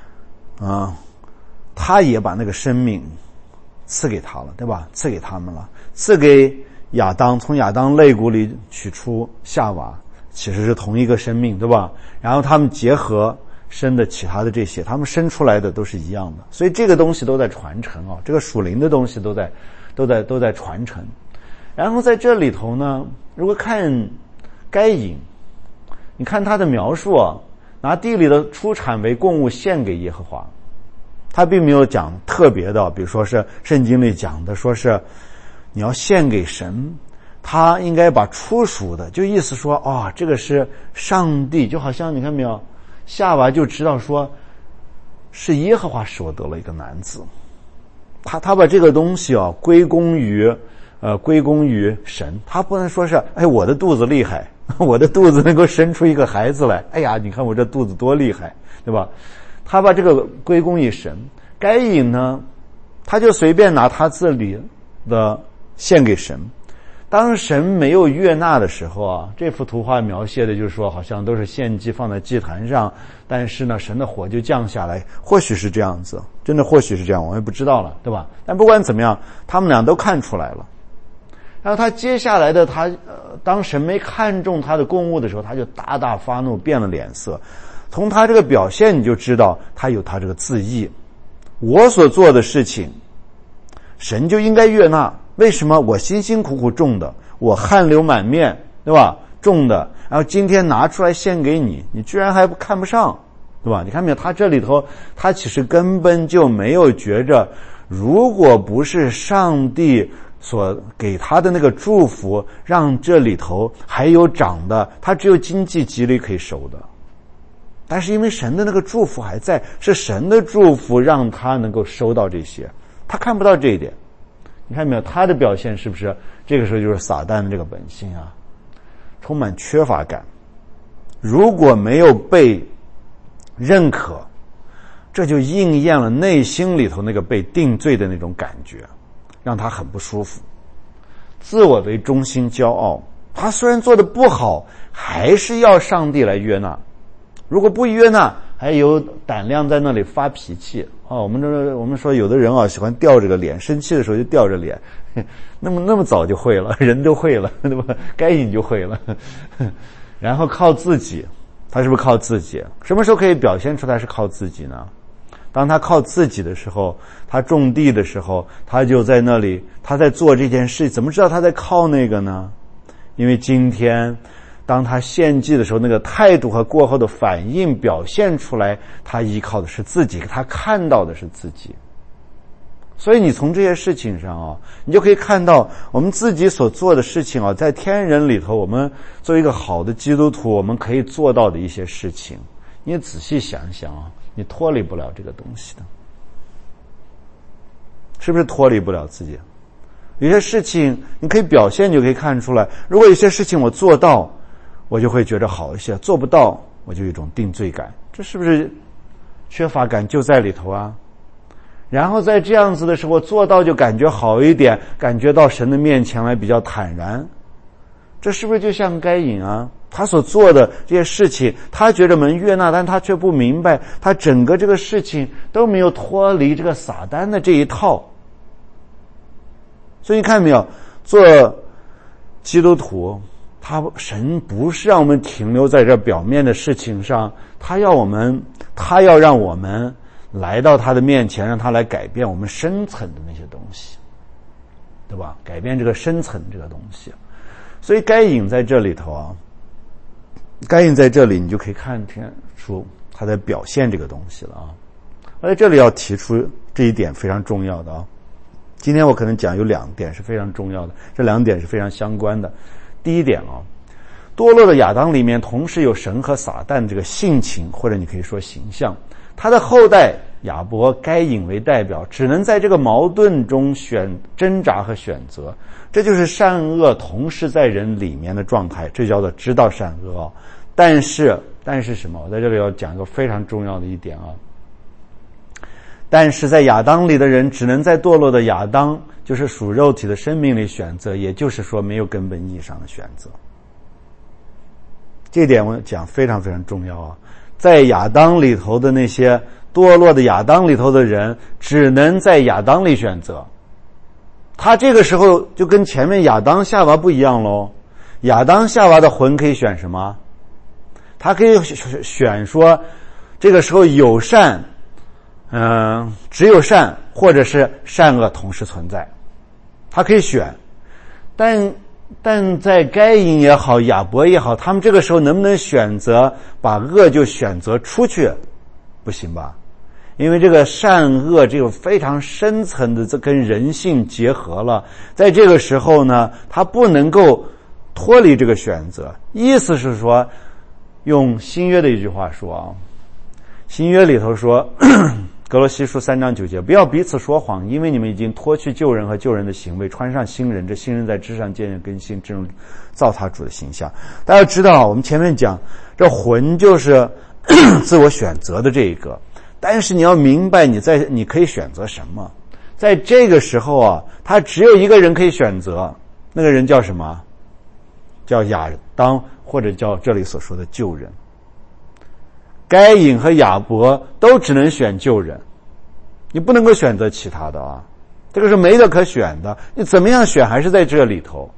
[SPEAKER 1] 他也把那个生命赐给他了，对吧？赐给他们了，赐给亚当，从亚当肋骨里取出夏娃，其实是同一个生命，对吧？然后他们结合生的其他的这些，他们生出来的都是一样的，所以这个东西都在传承这个属灵的东西都在传承。然后在这里头呢，如果看该隐，你看他的描述拿地里的出产为供物献给耶和华，他并没有讲特别的，比如说是圣经里讲的说是你要献给神，他应该把初熟的，就意思说这个是上帝，就好像你看没有，夏娃就知道说是耶和华使我得了一个男子，他把这个东西归功于神，他不能说是我的肚子厉害，我的肚子能够生出一个孩子来，你看我这肚子多厉害，对吧？他把这个归功于神。该隐呢，他就随便拿他自己的献给神。当神没有悦纳的时候这幅图画描写的就是说好像都是献祭放在祭坛上，但是呢神的火就降下来，或许是这样子，真的或许是这样，我也不知道了，对吧？但不管怎么样，他们俩都看出来了。然后他接下来的当神没看中他的供物的时候，他就大大发怒，变了脸色。从他这个表现你就知道他有他这个自义，我所做的事情神就应该悦纳，为什么我辛辛苦苦种的，我汗流满面，对吧？种的，然后今天拿出来献给你，你居然还看不上，对吧？你看没有，他这里头他其实根本就没有觉着，如果不是上帝所给他的那个祝福让这里头还有长的，他只有经济积累可以收的，但是因为神的那个祝福还在，是神的祝福让他能够收到这些，他看不到这一点。你看没有，他的表现是不是这个时候就是撒旦的这个本性充满缺乏感，如果没有被认可，这就应验了内心里头那个被定罪的那种感觉，让他很不舒服，自我为中心，骄傲。他虽然做的不好，还是要上帝来悦纳，如果不悦纳，还有胆量在那里发脾气我们说有的人喜欢吊着个脸，生气的时候就吊着脸，那么早就会了，人都会了，对吧？该隐就会了。然后靠自己，他是不是靠自己？什么时候可以表现出来是靠自己呢？当他靠自己的时候，他种地的时候，他就在那里，他在做这件事，怎么知道他在靠那个呢？因为今天当他献祭的时候，那个态度和过后的反应表现出来，他依靠的是自己，他看到的是自己。所以你从这些事情上你就可以看到我们自己所做的事情在天人里头，我们作为一个好的基督徒，我们可以做到的一些事情，你仔细想想你脱离不了这个东西的，是不是脱离不了自己？有些事情你可以表现，就可以看出来，如果有些事情我做到，我就会觉得好一些，做不到我就有一种定罪感，这是不是缺乏感就在里头然后在这样子的时候做到就感觉好一点，感觉到神的面前来比较坦然，这是不是就像该隐他所做的这些事情，他觉得能悦纳，但他却不明白他整个这个事情都没有脱离这个撒旦的这一套。所以你看没有，做基督徒神不是让我们停留在这表面的事情上，他要让我们来到他的面前，让他来改变我们深层的那些东西，对吧？改变这个深层这个东西。所以该隐在这里头该隐在这里你就可以看出他在表现这个东西了我在这里要提出这一点非常重要的今天我可能讲有2点是非常重要的，这2点是非常相关的。第一点堕落的亚当里面同时有神和撒旦这个性情，或者你可以说形象，他的后代亚伯、该隐为代表，只能在这个矛盾中挣扎和选择。这就是善恶同时在人里面的状态，这叫做知道善恶。但是什么？我在这里要讲一个非常重要的一点啊。但是在亚当里的人只能在堕落的亚当，就是属肉体的生命里选择，也就是说没有根本意义上的选择。这点我讲非常非常重要啊。在亚当里头的那些堕落的亚当里头的人，只能在亚当里选择。他这个时候就跟前面亚当夏娃不一样咯。亚当夏娃的魂可以选什么？他可以选说这个时候有善，只有善，或者是善恶同时存在，他可以选。但在该隐也好，亚伯也好，他们这个时候能不能选择把恶就选择出去？不行吧？因为这个善恶这个非常深层的跟人性结合了，在这个时候呢，他不能够脱离这个选择。意思是说，用新约的一句话说啊，新约里头说格罗西书3章9节，不要彼此说谎，因为你们已经脱去旧人和旧人的行为，穿上新人，这新人在知识上渐渐更新，这种造他主的形象。大家知道我们前面讲这魂就是自我选择的这一个，但是你要明白你可以选择什么。在这个时候啊，他只有一个人可以选择，那个人叫什么？叫亚当，或者叫这里所说的旧人。该隐和亚伯都只能选旧人，你不能够选择其他的啊，这个是没得可选的，你怎么样选还是在这里头。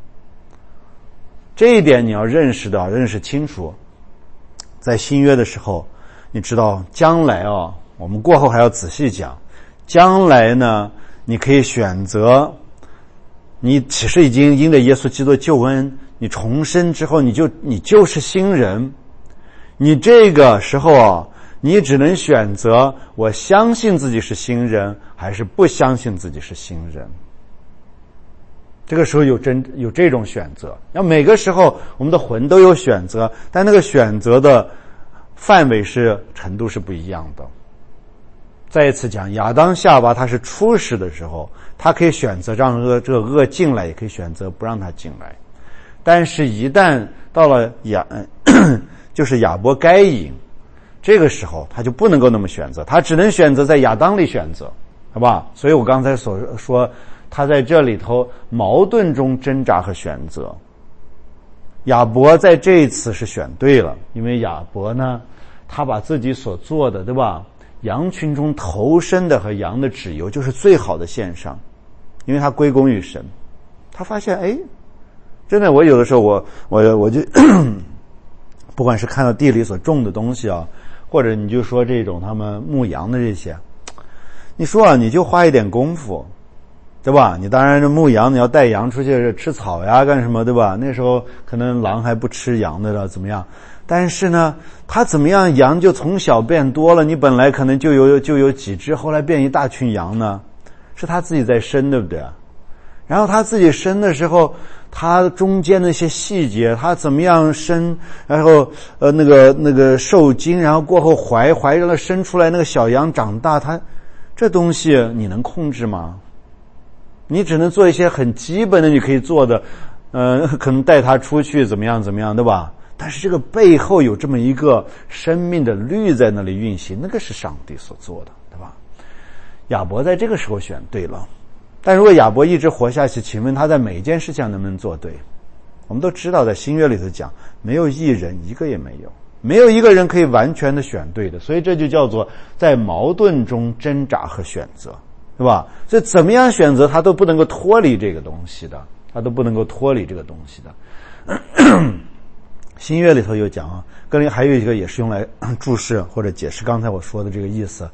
[SPEAKER 1] 这一点你要认识清楚。在新约的时候，你知道将来啊，我们过后还要仔细讲，将来呢，你可以选择，你其实已经因着耶稣基督的救恩，你重生之后，你就是新人。你这个时候啊，你只能选择我相信自己是新人，还是不相信自己是新人。这个时候有这种选择。那每个时候我们的魂都有选择，但那个选择的范围程度是不一样的。再一次讲，亚当夏娃他是初始的时候，他可以选择让这个恶进来，也可以选择不让他进来。但是一旦到了就是亚伯该隐，这个时候他就不能够那么选择，他只能选择在亚当里选择，好吧？所以我刚才所说，他在这里头矛盾中挣扎和选择。亚伯在这一次是选对了，因为亚伯呢，他把自己所做的，对吧？羊群中头生的和羊的脂油就是最好的献上，因为他归功于神。他发现，真的，我有的时候我就不管是看到地里所种的东西啊，或者你就说这种他们牧羊的这些，你说啊，你就花一点功夫，对吧？你当然牧羊，你要带羊出去吃草呀，干什么，对吧？那时候可能狼还不吃羊的了，怎么样？但是呢，他怎么样，羊就从小变多了。你本来可能就有几只，后来变一大群羊呢，是他自己在生，对不对？然后他自己生的时候，他中间那些细节，他怎么样生，然后那个受精，然后过后怀了生出来那个小羊长大，他这东西你能控制吗？你只能做一些很基本的你可以做的，可能带他出去怎么样，对吧？但是这个背后有这么一个生命的律在那里运行，那个是上帝所做的，对吧？亚伯在这个时候选对了。但如果亚伯一直活下去，请问他在每一件事情能不能做对？我们都知道在新约里头讲，没有一人，一个也没有，没有一个人可以完全的选对的，所以这就叫做在矛盾中挣扎和选择，对吧？所以怎么样选择他都不能够脱离这个东西的，新约里头有讲啊，还有一个也是用来注释或者解释刚才我说的这个意思。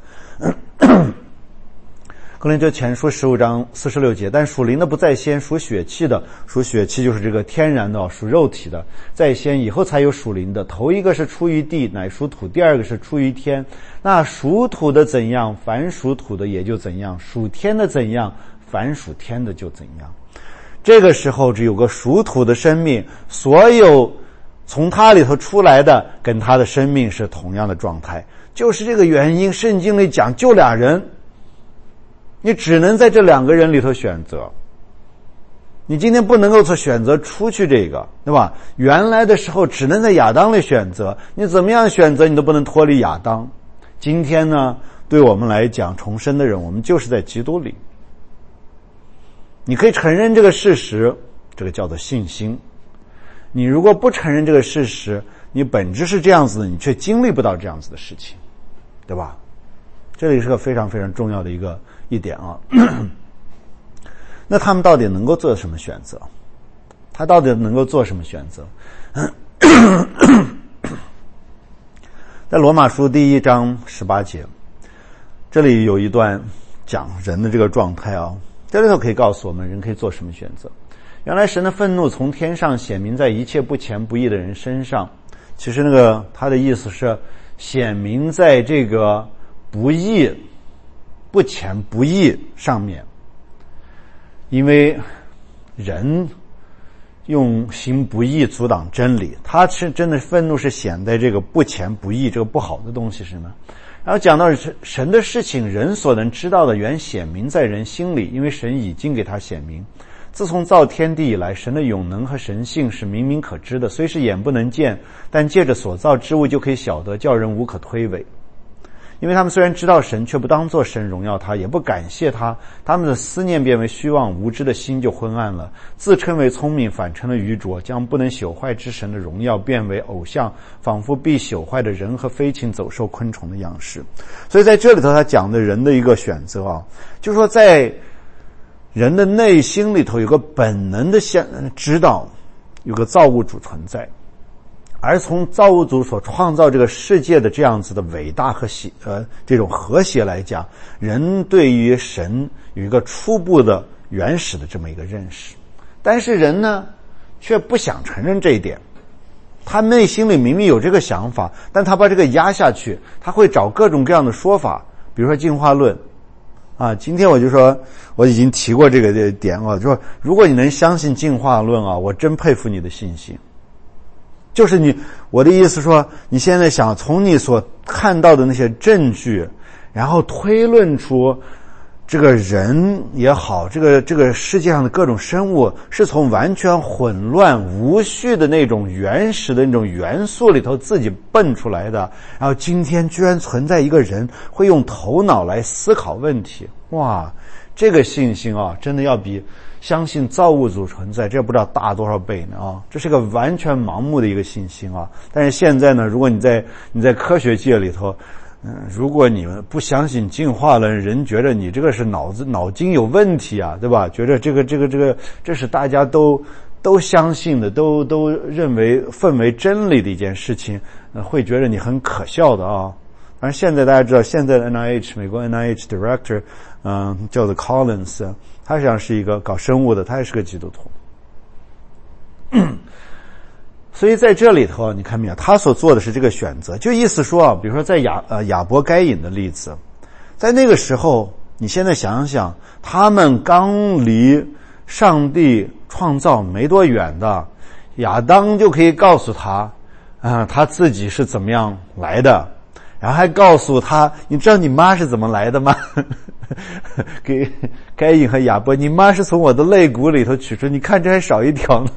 [SPEAKER 1] 哥林多前书15章46节，但属灵的不在先，属血气的，属血气就是这个天然的，属肉体的，在先以后才有属灵的。头一个是出于地，乃属土；第二个是出于天。那属土的怎样，凡属土的也就怎样；属天的怎样，凡属天的就怎样。这个时候只有个属土的生命，所有从他里头出来的跟他的生命是同样的状态。 就是这个原因，圣经里讲就俩人，你只能在这两个人里头选择。你今天不能够选择出去这个，对吧？原来的时候只能在亚当里选择，你怎么样选择你都不能脱离亚当。今天呢，对我们来讲重生的人，我们就是在基督里。你可以承认这个事实，这个叫做信心。你如果不承认这个事实，你本质是这样子的，你却经历不到这样子的事情，对吧？这里是个非常非常重要的一点啊。那他们到底能够做什么选择？他到底能够做什么选择？在罗马书第1章18节，这里有一段讲人的这个状态啊，这里头可以告诉我们人可以做什么选择。原来神的愤怒从天上显明在一切不虔不义的人身上。其实他的意思是显明在这个不义、不虔不义上面。因为人用行不义阻挡真理，他是真的愤怒是显在这个不虔不义这个不好的东西上面。然后讲到神的事情，人所能知道的原显明在人心里，因为神已经给他显明。自从造天地以来，神的永能和神性是明明可知的，虽是眼不能见，但借着所造之物就可以晓得，叫人无可推诿。因为他们虽然知道神，却不当作神荣耀他，也不感谢他，他们的思念变为虚妄，无知的心就昏暗了，自称为聪明，反成了愚拙，将不能朽坏之神的荣耀变为偶像，仿佛必朽坏的人和飞禽走兽昆虫的样式。所以在这里头他讲的人的一个选择啊，就是说在人的内心里头有个本能的知道有个造物主存在，而从造物主所创造这个世界的这样子的伟大和这种和谐来讲，人对于神有一个初步的原始的这么一个认识。但是人呢却不想承认这一点，他内心里明明有这个想法，但他把这个压下去，他会找各种各样的说法，比如说进化论啊。今天我就说我已经提过这个点啊，就说如果你能相信进化论啊，我真佩服你的信心。就是我的意思说，你现在想从你所看到的那些证据，然后推论出这个人也好，这个世界上的各种生物是从完全混乱无序的那种原始的那种元素里头自己蹦出来的，然后今天居然存在一个人会用头脑来思考问题。哇，这个信心啊，真的要比相信造物主存在这不知道大多少倍呢啊！这是个完全盲目的一个信心啊。但是现在呢，如果你在科学界里头，如果你们不相信进化论，人觉得你这个是脑筋有问题啊，对吧？觉得这是大家都相信的，都认为奉为真理的一件事情，会觉得你很可笑的啊。反正现在大家知道，现在的 NIH 美国 NIH Director 叫做 Collins， 他实际上是一个搞生物的，他也是个基督徒。所以在这里头你看没有，他所做的是这个选择，就意思说啊，比如说在亚伯该隐的例子，在那个时候，你现在想想，他们刚离上帝创造没多远的，亚当就可以告诉他他自己是怎么样来的，然后还告诉他，你知道你妈是怎么来的吗？给该隐和亚伯，你妈是从我的肋骨里头取出，你看这还少一条呢。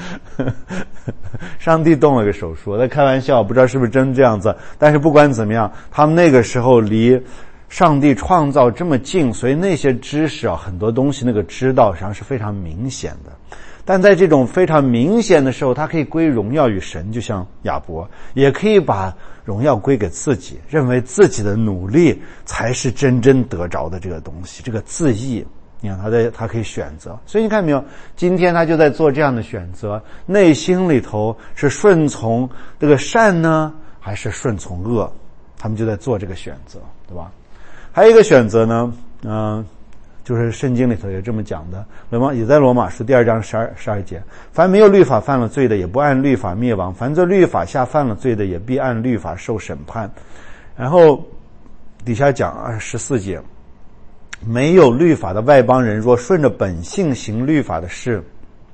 [SPEAKER 1] 上帝动了个手术，在开玩笑，不知道是不是真这样子，但是不管怎么样，他们那个时候离上帝创造这么近，所以那些知识啊，很多东西那个知道实际上是非常明显的。但在这种非常明显的时候，他可以归荣耀于神，就像亚伯，也可以把荣耀归给自己，认为自己的努力才是真正得着的这个东西，这个自义。你看他可以选择，所以你看没有，今天他就在做这样的选择，内心里头是顺从这个善呢，还是顺从恶，他们就在做这个选择，对吧？还有一个选择呢，就是圣经里头也这么讲的，也在罗马书第2章12节，凡没有律法犯了罪的，也不按律法灭亡；凡在律法下犯了罪的，也必按律法受审判。然后底下讲14节，没有律法的外邦人，若顺着本性行律法的事，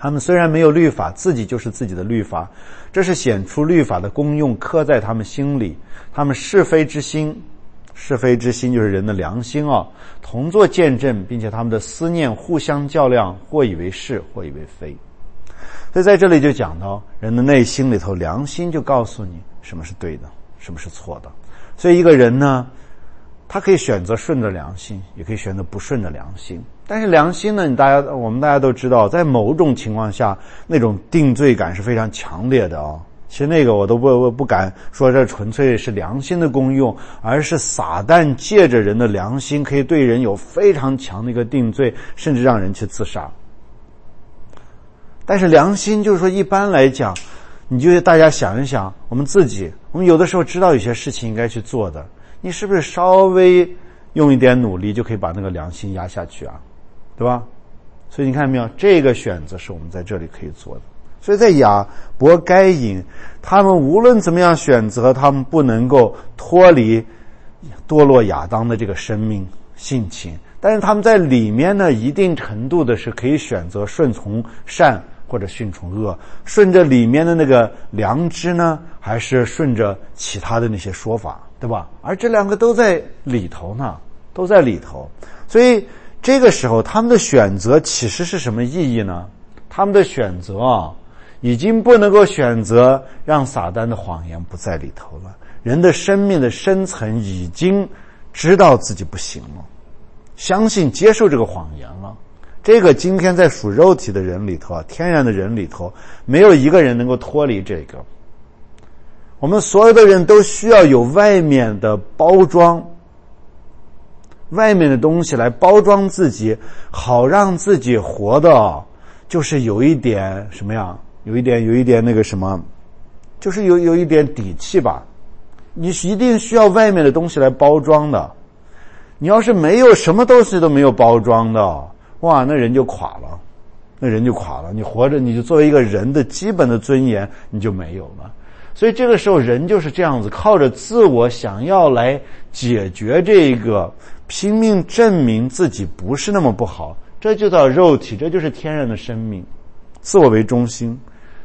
[SPEAKER 1] 他们虽然没有律法，自己就是自己的律法，这是显出律法的功用刻在他们心里。他们是非之心就是人的良心同作见证，并且他们的思念互相较量，或以为是，或以为非。所以在这里就讲到人的内心里头，良心就告诉你什么是对的，什么是错的。所以一个人呢，他可以选择顺着良心，也可以选择不顺着良心。但是良心呢，我们大家都知道，在某种情况下，那种定罪感是非常强烈的其实那个我都不敢说这纯粹是良心的功用，而是撒旦借着人的良心，可以对人有非常强的一个定罪，甚至让人去自杀。但是良心就是说，一般来讲，你就大家想一想，我们有的时候知道有些事情应该去做的，你是不是稍微用一点努力就可以把那个良心压下去对吧？所以你看到没有，这个选择是我们在这里可以做的。所以在亚伯该隐，他们无论怎么样选择，他们不能够脱离堕落亚当的这个生命性情，但是他们在里面呢，一定程度的是可以选择顺从善或者顺从恶，顺着里面的那个良知呢，还是顺着其他的那些说法，对吧？而这两个都在里头呢，都在里头。所以这个时候他们的选择其实是什么意义呢？他们的选择已经不能够选择让撒旦的谎言不在里头了。人的生命的深层已经知道自己不行了，相信接受这个谎言了。这个今天在属肉体的人里头天然的人里头，没有一个人能够脱离这个。我们所有的人都需要有外面的包装，外面的东西来包装自己，好让自己活的就是有一点什么样，有一点那个什么，就是有一点底气吧。你一定需要外面的东西来包装的。你要是没有什么东西都没有包装的，哇，那人就垮了。你活着，你就作为一个人的基本的尊严你就没有了。所以这个时候人就是这样子，靠着自我想要来解决这个，拼命证明自己不是那么不好。这就叫肉体，这就是天然的生命，自我为中心，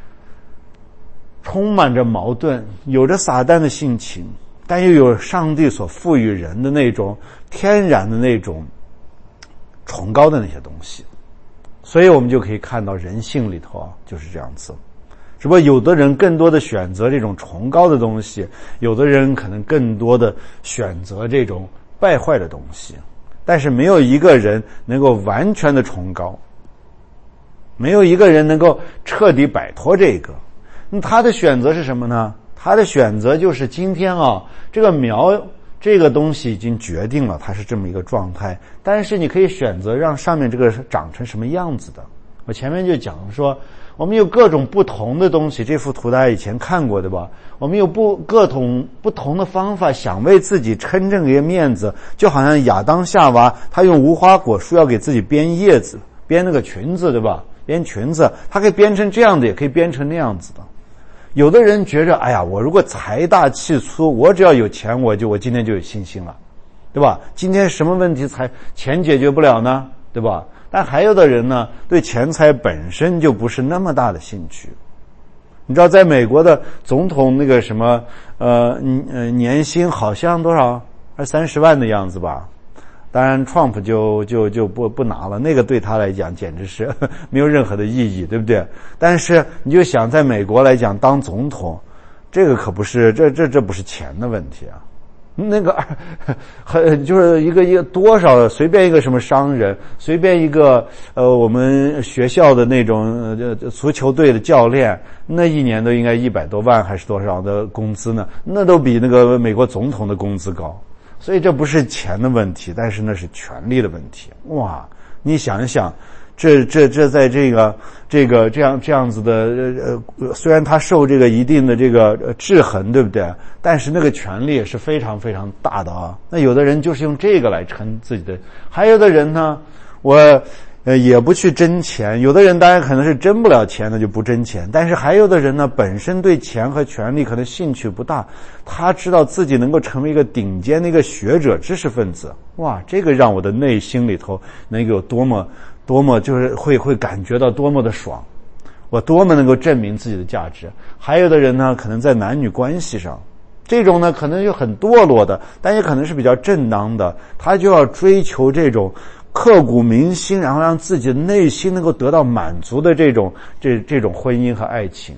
[SPEAKER 1] 充满着矛盾，有着撒旦的性情，但又有上帝所赋予人的那种天然的那种崇高的那些东西。所以我们就可以看到人性里头就是这样子。只不过有的人更多的选择这种崇高的东西，有的人可能更多的选择这种败坏的东西。但是没有一个人能够完全的崇高，没有一个人能够彻底摆脱这个。那他的选择是什么呢？他的选择就是今天这个苗这个东西已经决定了它是这么一个状态，但是你可以选择让上面这个长成什么样子的。我前面就讲说，我们有各种不同的东西，这幅图大家以前看过对吧？我们有各种不同的方法想为自己撑这个面子，就好像亚当夏娃他用无花果树要给自己编叶子，编那个裙子对吧？编裙子，他可以编成这样的，也可以编成那样子的。有的人觉着，哎呀，我如果财大气粗，我只要有钱，我今天就有信心了，对吧？今天什么问题钱解决不了呢？对吧？但还有的人呢，对钱财本身就不是那么大的兴趣。你知道在美国的总统那个什么年薪好像多少？30万的样子吧。当然 Trump 就不拿了，那个对他来讲简直是没有任何的意义，对不对？但是你就想在美国来讲当总统，这个可不是这不是钱的问题那个就是一个多少随便一个什么商人，随便一个我们学校的那种足球队的教练，那一年都应该100多万还是多少的工资呢？那都比那个美国总统的工资高。所以这不是钱的问题，但是那是权力的问题。哇，你想一想，这在这样子的虽然他受这个一定的这个制衡，对不对？但是那个权力也是非常非常大的那有的人就是用这个来撑自己的，还有的人呢，也不去争钱。有的人当然可能是争不了钱的就不争钱，但是还有的人呢，本身对钱和权力可能兴趣不大，他知道自己能够成为一个顶尖的一个学者知识分子。哇，这个让我的内心里头能有多么就是会感觉到多么的爽， 我多么能够证明自己的价值。还有的人呢，可能在男女关系上，这种呢可能就很堕落的，但也可能是比较正当的，他就要追求这种刻骨铭心，然后让自己的内心能够得到满足的这种婚姻和爱情。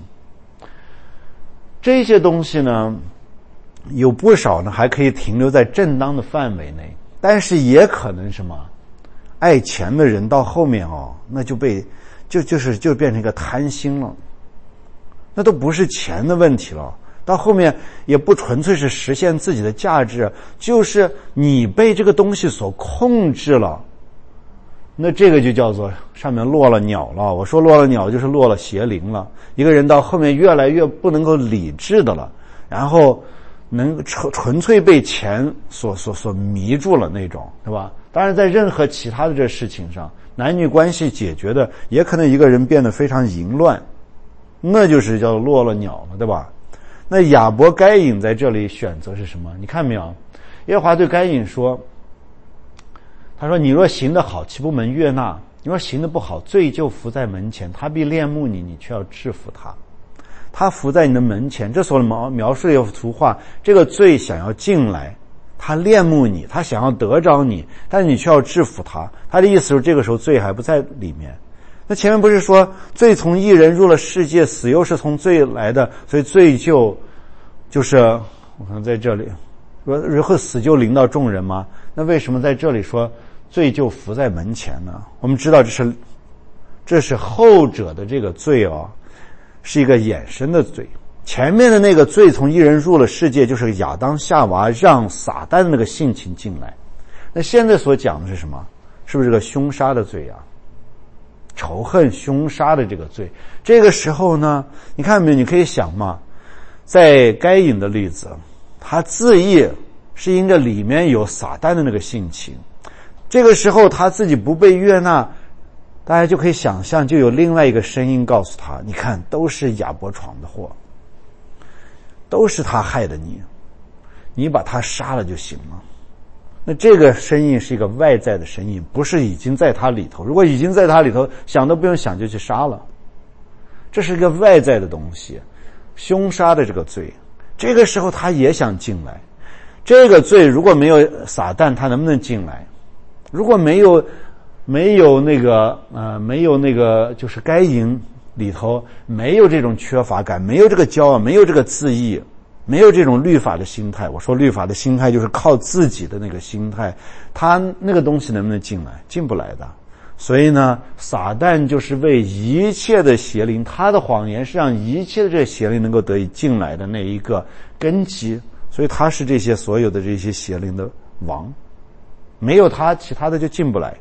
[SPEAKER 1] 这些东西呢，有不少呢还可以停留在正当的范围内，但是也可能什么，爱钱的人到后面那就变成一个贪心了，那都不是钱的问题了，到后面也不纯粹是实现自己的价值，就是你被这个东西所控制了。那这个就叫做上面落了鸟了。我说落了鸟就是落了邪灵了。一个人到后面越来越不能够理智的了，然后能纯粹被钱所迷住了那种，对吧？当然在任何其他的这事情上，男女关系解决的，也可能一个人变得非常淫乱，那就是叫落了鸟了，对吧？那亚伯该隐在这里选择是什么？你看没有？耶和华对该隐说，他说，你若行得好，岂不蒙悦纳？你若行得不好，罪就伏在门前，他必恋慕你，你却要制服他。他伏在你的门前，这所描述的一幅图画，这个罪想要进来，他恋慕你，他想要得着你，但是你却要制服他。他的意思是这个时候罪还不在里面。那前面不是说罪从一人入了世界，死又是从罪来的，所以罪就是我可能在这里说然后死就临到众人吗？那为什么在这里说罪就伏在门前呢？我们知道这是后者的这个罪是一个衍生的罪。前面的那个罪从一人入了世界，就是亚当夏娃让撒旦的那个性情进来。那现在所讲的是什么？是不是这个凶杀的罪啊？仇恨凶杀的这个罪。这个时候呢，你看没有？你可以想嘛，在该隐的例子，他自缢是因着里面有撒旦的那个性情，这个时候他自己不被悦纳，大家就可以想象，就有另外一个声音告诉他，你看都是亚伯闯的祸，都是他害的你把他杀了就行了。那这个声音是一个外在的声音，不是已经在他里头。如果已经在他里头，想都不用想就去杀了，这是一个外在的东西，凶杀的这个罪。这个时候他也想进来，这个罪如果没有撒旦，他能不能进来？如果没有那个就是该隐里头没有这种缺乏感，没有这个骄傲，没有这个自义，没有这种律法的心态。我说律法的心态就是靠自己的那个心态，他那个东西能不能进来？进不来的。所以呢，撒旦就是为一切的邪灵，他的谎言是让一切的这些邪灵能够得以进来的那一个根基，所以他是这些所有的这些邪灵的王，没有他，其他的就进不来。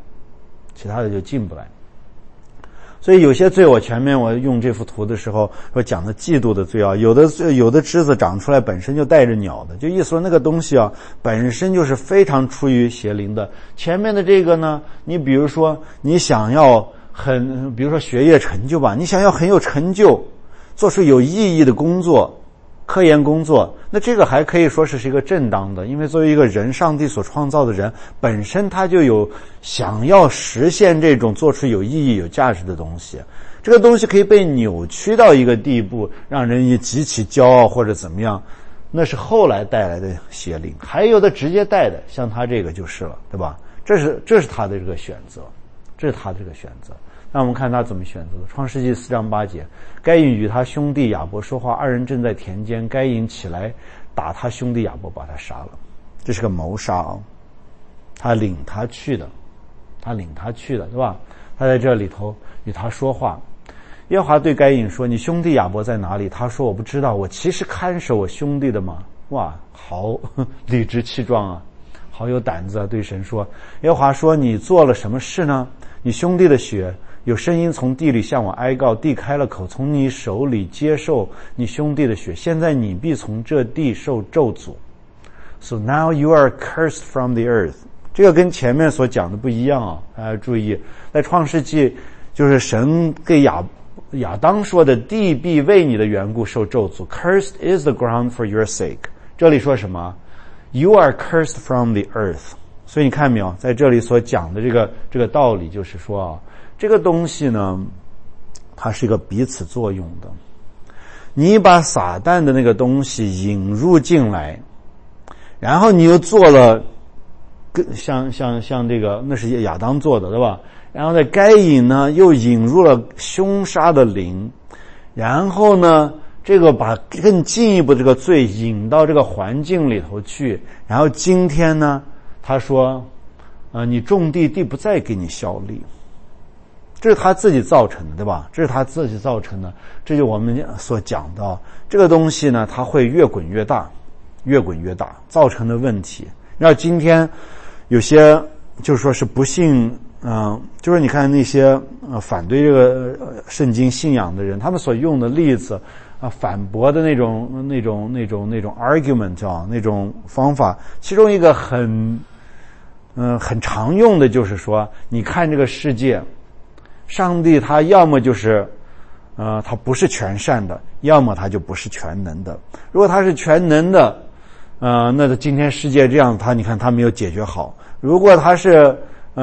[SPEAKER 1] 所以有些罪，我前面我用这幅图的时候说讲的嫉妒的罪有的枝子长出来本身就带着鸟的，就意思说那个东西本身就是非常出于邪灵的。前面的这个呢，你比如说你想要比如说学业成就吧，你想要很有成就，做出有意义的工作，科研工作，那这个还可以说是一个正当的，因为作为一个人，上帝所创造的人本身他就有想要实现这种做出有意义有价值的东西。这个东西可以被扭曲到一个地步，让人也极其骄傲或者怎么样，那是后来带来的邪灵。还有的直接带的，像他这个就是了，对吧？这是他的这个选择，那我们看他怎么选择的。创世纪4章8节，该隐与他兄弟亚伯说话，二人正在田间，该隐起来打他兄弟亚伯，把他杀了。这是个谋杀他领他去的，对吧？他在这里头与他说话。耶和华对该隐说，你兄弟亚伯在哪里？他说，我不知道，我其实看守我兄弟的嘛。哇，好理直气壮啊，好有胆子啊，对神说。耶和华说，你做了什么事呢？你兄弟的血，有声音从地里向我哀告，地开了口，从你手里接受你兄弟的血，现在你必从这地受咒诅。 So now you are cursed from the earth。 这个跟前面所讲的不一样大家注意，在创世纪就是神给亚当说的，地必为你的缘故受咒诅， Cursed is the ground for your sake。 这里说什么？ You are cursed from the earth。 所以你看没有，在这里所讲的这个道理就是说这个东西呢， 它是一个彼此作用的。你把撒旦的那个东西引入进来，然后你又做了像这个，那是亚当做的，对吧？然后在该隐呢又引入了凶杀的灵，然后呢这个把更进一步这个罪引到这个环境里头去，然后今天呢他说你种地，地不再给你效力，这是他自己造成的，对吧？这是他自己造成的，这就我们所讲的这个东西呢，它会越滚越大，越滚越大，造成的问题。然后今天有些就是说是不信，就是你看那些反对这个圣经信仰的人，他们所用的例子反驳的那种 argument 那种方法，其中一个很常用的就是说，你看这个世界，上帝他要么就是他不是全善的，要么他就不是全能的。如果他是全能的，那今天世界这样，你看他没有解决好。如果他是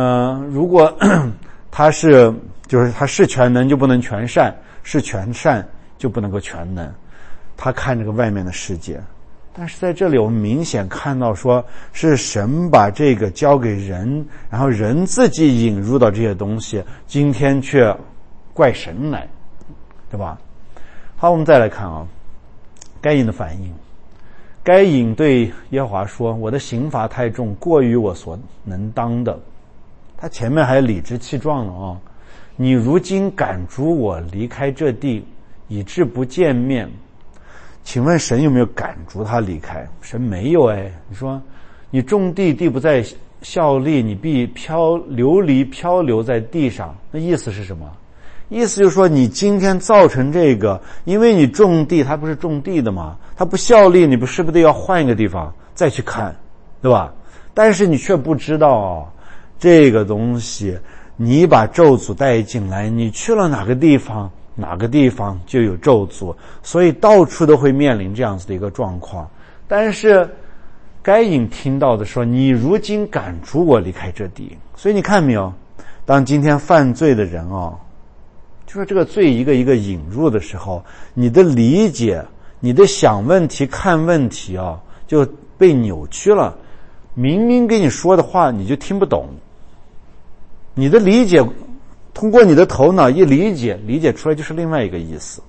[SPEAKER 1] 就是他是全能就不能全善，是全善就不能够全能。他看这个外面的世界，但是在这里我们明显看到说是神把这个交给人，然后人自己引入到这些东西，今天却怪神来，对吧？好，我们再来看该隐的反应。该隐对耶和华说，我的刑罚太重，过于我所能当的。他前面还理直气壮了你如今赶逐我离开这地，以致不见面。请问神有没有赶逐他离开？神没有你说你种地，地不再效力，你必漂流在地上，那意思是什么？意思就是说你今天造成这个，因为你种地，它不是种地的嘛，它不效力，你是不是得要换一个地方再去看，对吧？但是你却不知道这个东西，你把咒诅带进来，你去了哪个地方就有咒诅，所以到处都会面临这样子的一个状况。但是该隐听到的说，你如今赶逐我离开这地，所以你看没有，当今天犯罪的人就是这个罪一个一个引入的时候，你的理解，你的想问题看问题就被扭曲了。明明跟你说的话你就听不懂，你的理解通过你的头脑一理解出来就是另外一个意思，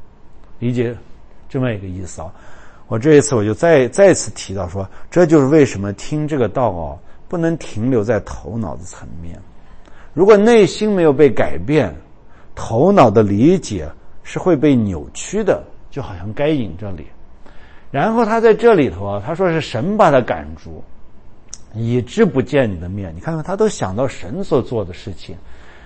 [SPEAKER 1] 我这一次我就再次提到说，这就是为什么听这个道不能停留在头脑的层面。如果内心没有被改变，头脑的理解是会被扭曲的，就好像该隐这里。然后他在这里头他说是神把他赶逐，以致不见你的面。你看看他都想到神所做的事情，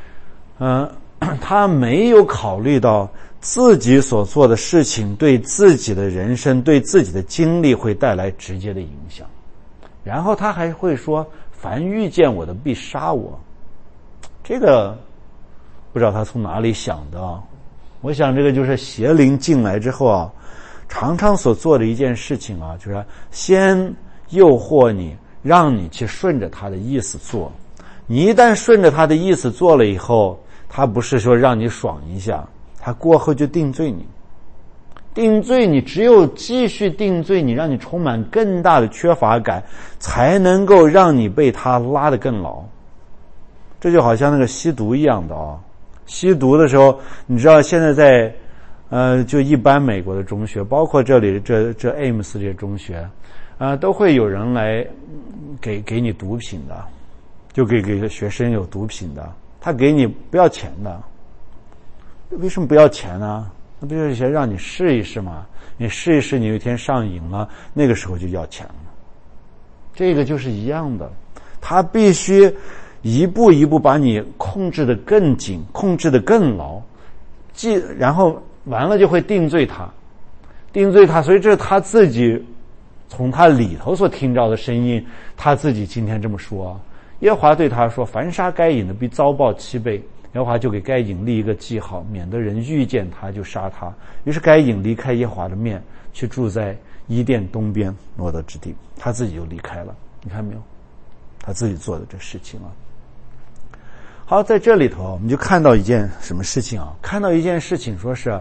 [SPEAKER 1] 他没有考虑到自己所做的事情对自己的人生对自己的经历会带来直接的影响。然后他还会说，凡遇见我的必杀我。这个不知道他从哪里想的我想这个就是邪灵进来之后常常所做的一件事情就是先诱惑你，让你去顺着他的意思做。你一旦顺着他的意思做了以后，他不是说让你爽一下，他过后就定罪你。定罪你只有继续定罪你，让你充满更大的缺乏感，才能够让你被他拉得更牢。这就好像那个吸毒一样的吸毒的时候，你知道现在在就一般美国的中学，包括这里这 Ames 这些中学都会有人来给你毒品的，就给学生有毒品的，他给你不要钱的。为什么不要钱呢？那不就是想让你试一试吗？你试一试，你有一天上瘾了，那个时候就要钱了。这个就是一样的，他必须一步一步把你控制得更紧，控制得更牢，然后完了就会定罪他。所以这是他自己从他里头所听到的声音，他自己今天这么说。耶和华对他说，凡杀该隐的必遭报7倍。耶和华就给该隐立一个记号，免得人遇见他就杀他。于是该隐离开耶和华的面，去住在伊甸东边挪得之地，他自己就离开了。你看没有，他自己做的这事情好，在这里头我们就看到一件什么事情啊？看到一件事情，说是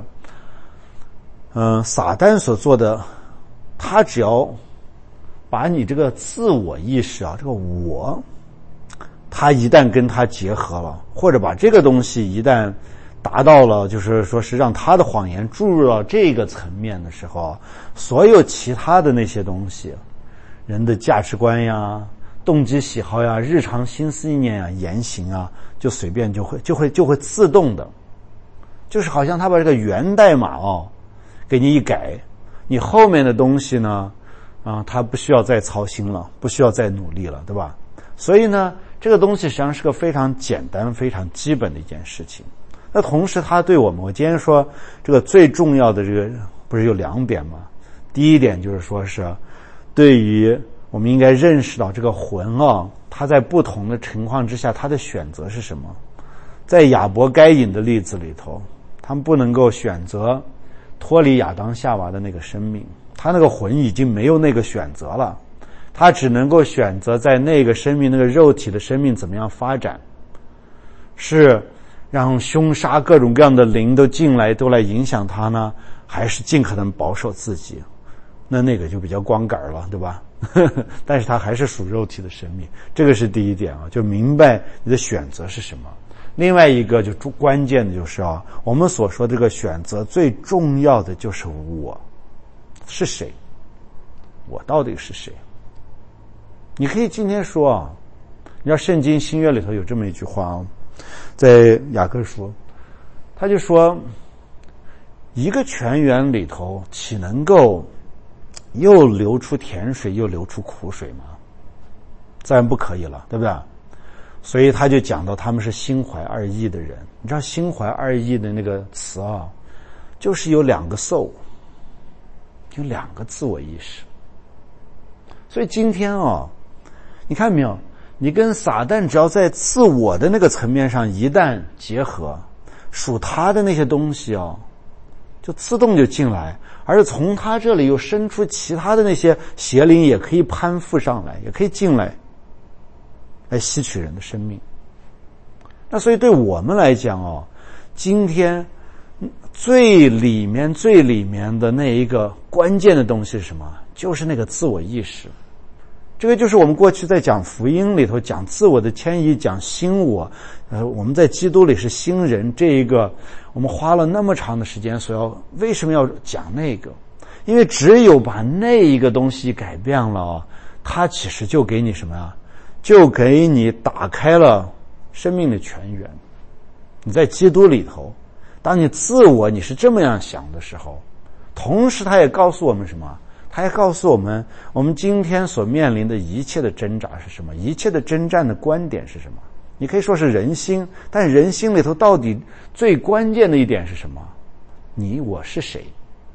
[SPEAKER 1] 撒旦所做的，他只要把你这个自我意识啊，这个我，他一旦跟他结合了，或者把这个东西一旦达到了，就是说是让他的谎言注入到这个层面的时候，所有其他的那些东西，人的价值观呀、动机喜好呀、日常心思意念呀、言行啊，就随便就会自动的，就是好像他把这个源代码给你一改，你后面的东西呢，他不需要再操心了，不需要再努力了，对吧？所以呢，这个东西实际上是个非常简单、非常基本的一件事情。那同时，它对我们，我今天说这个最重要的这个不是有2点吗？第一点就是说是对于我们应该认识到这个魂它在不同的情况之下，它的选择是什么？在亚伯该隐的例子里头，他们不能够选择脱离亚当夏娃的那个生命，他那个魂已经没有那个选择了，他只能够选择在那个生命、那个肉体的生命怎么样发展，是让凶杀各种各样的灵都进来，都来影响他呢，还是尽可能保守自己？那个就比较光杆了，对吧？但是他还是属肉体的生命，这个是第一点就明白你的选择是什么。另外一个就关键的就是我们所说的这个选择最重要的就是我是谁，我到底是谁？你可以今天说你知道圣经新约里头有这么一句话在雅各书，他就说一个泉源里头岂能够又流出甜水又流出苦水吗？自然不可以了，对不对？所以他就讲到他们是心怀二意的人。你知道心怀二意的那个词就是有2个 soul， 有2个自我意识。所以今天你看没有，你跟撒旦只要在自我的那个层面上一旦结合，属他的那些东西就自动就进来，而从他这里又生出其他的那些邪灵，也可以攀附上来，也可以进来吸取人的生命。那所以对我们来讲今天最里面的那一个关键的东西是什么？就是那个自我意识。这个就是我们过去在讲福音里头讲自我的迁移，讲新我，我们在基督里是新人，这一个我们花了那么长的时间，为什么要讲那个？因为只有把那一个东西改变了它其实就给你什么呀？就给你打开了生命的泉源。你在基督里头，当你自我你是这么样想的时候，同时他也告诉我们什么？他也告诉我们，我们今天所面临的一切的挣扎是什么？一切的征战的观点是什么？你可以说是人心，但人心里头到底最关键的一点是什么？你我是谁？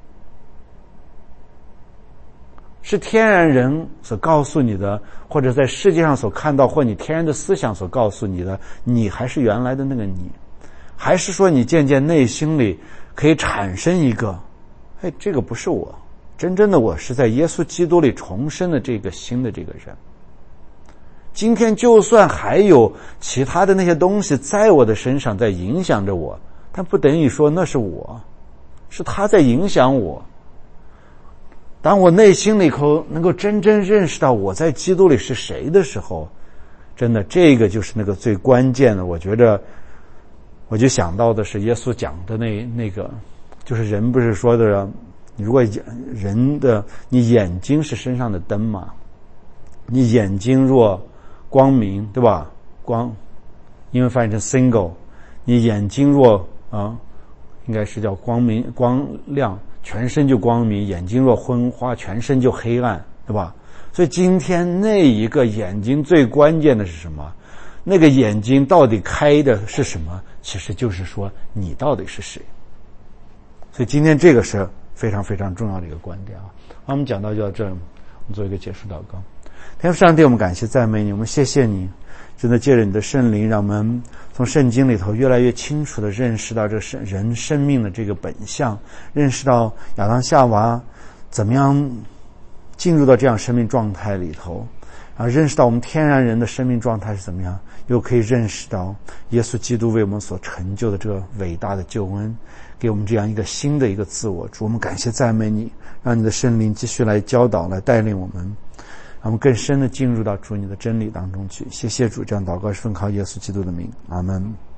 [SPEAKER 1] 是天然人所告诉你的，或者在世界上所看到，或你天然的思想所告诉你的，你还是原来的那个你？还是说你渐渐内心里可以产生一个，这个不是我，真正的我是在耶稣基督里重生的这个新的这个人。今天就算还有其他的那些东西在我的身上在影响着我，但不等于说那是我，是他在影响我。当我内心里头能够真正认识到我在基督里是谁的时候，真的这个就是那个最关键的。我觉得我就想到的是耶稣讲的那个，就是人不是说的，如果人的你眼睛是身上的灯嘛，你眼睛若光明，对吧？光英文翻译成 single， 你眼睛若应该是叫光明光亮，全身就光明；眼睛若昏花，全身就黑暗，对吧？所以今天那一个眼睛最关键的是什么？那个眼睛到底开的是什么？其实就是说你到底是谁。所以今天这个是非常非常重要的一个观点我们讲到就到这，我们做一个结束祷告。天父上帝，我们感谢赞美你，我们谢谢你，真的借着你的圣灵，让我们从圣经里头越来越清楚地认识到这人生命的这个本相，认识到亚当夏娃怎么样进入到这样生命状态里头， 认识到我们天然人的生命状态是怎么样，又可以认识到耶稣基督为我们所成就的这个伟大的救恩，给我们这样一个新的一个自我。主，我们感谢赞美你，让你的圣灵继续来教导，来带领我们，让我们更深的进入到主你的真理当中去。谢谢主，这样祷告是奉靠耶稣基督的名，阿们。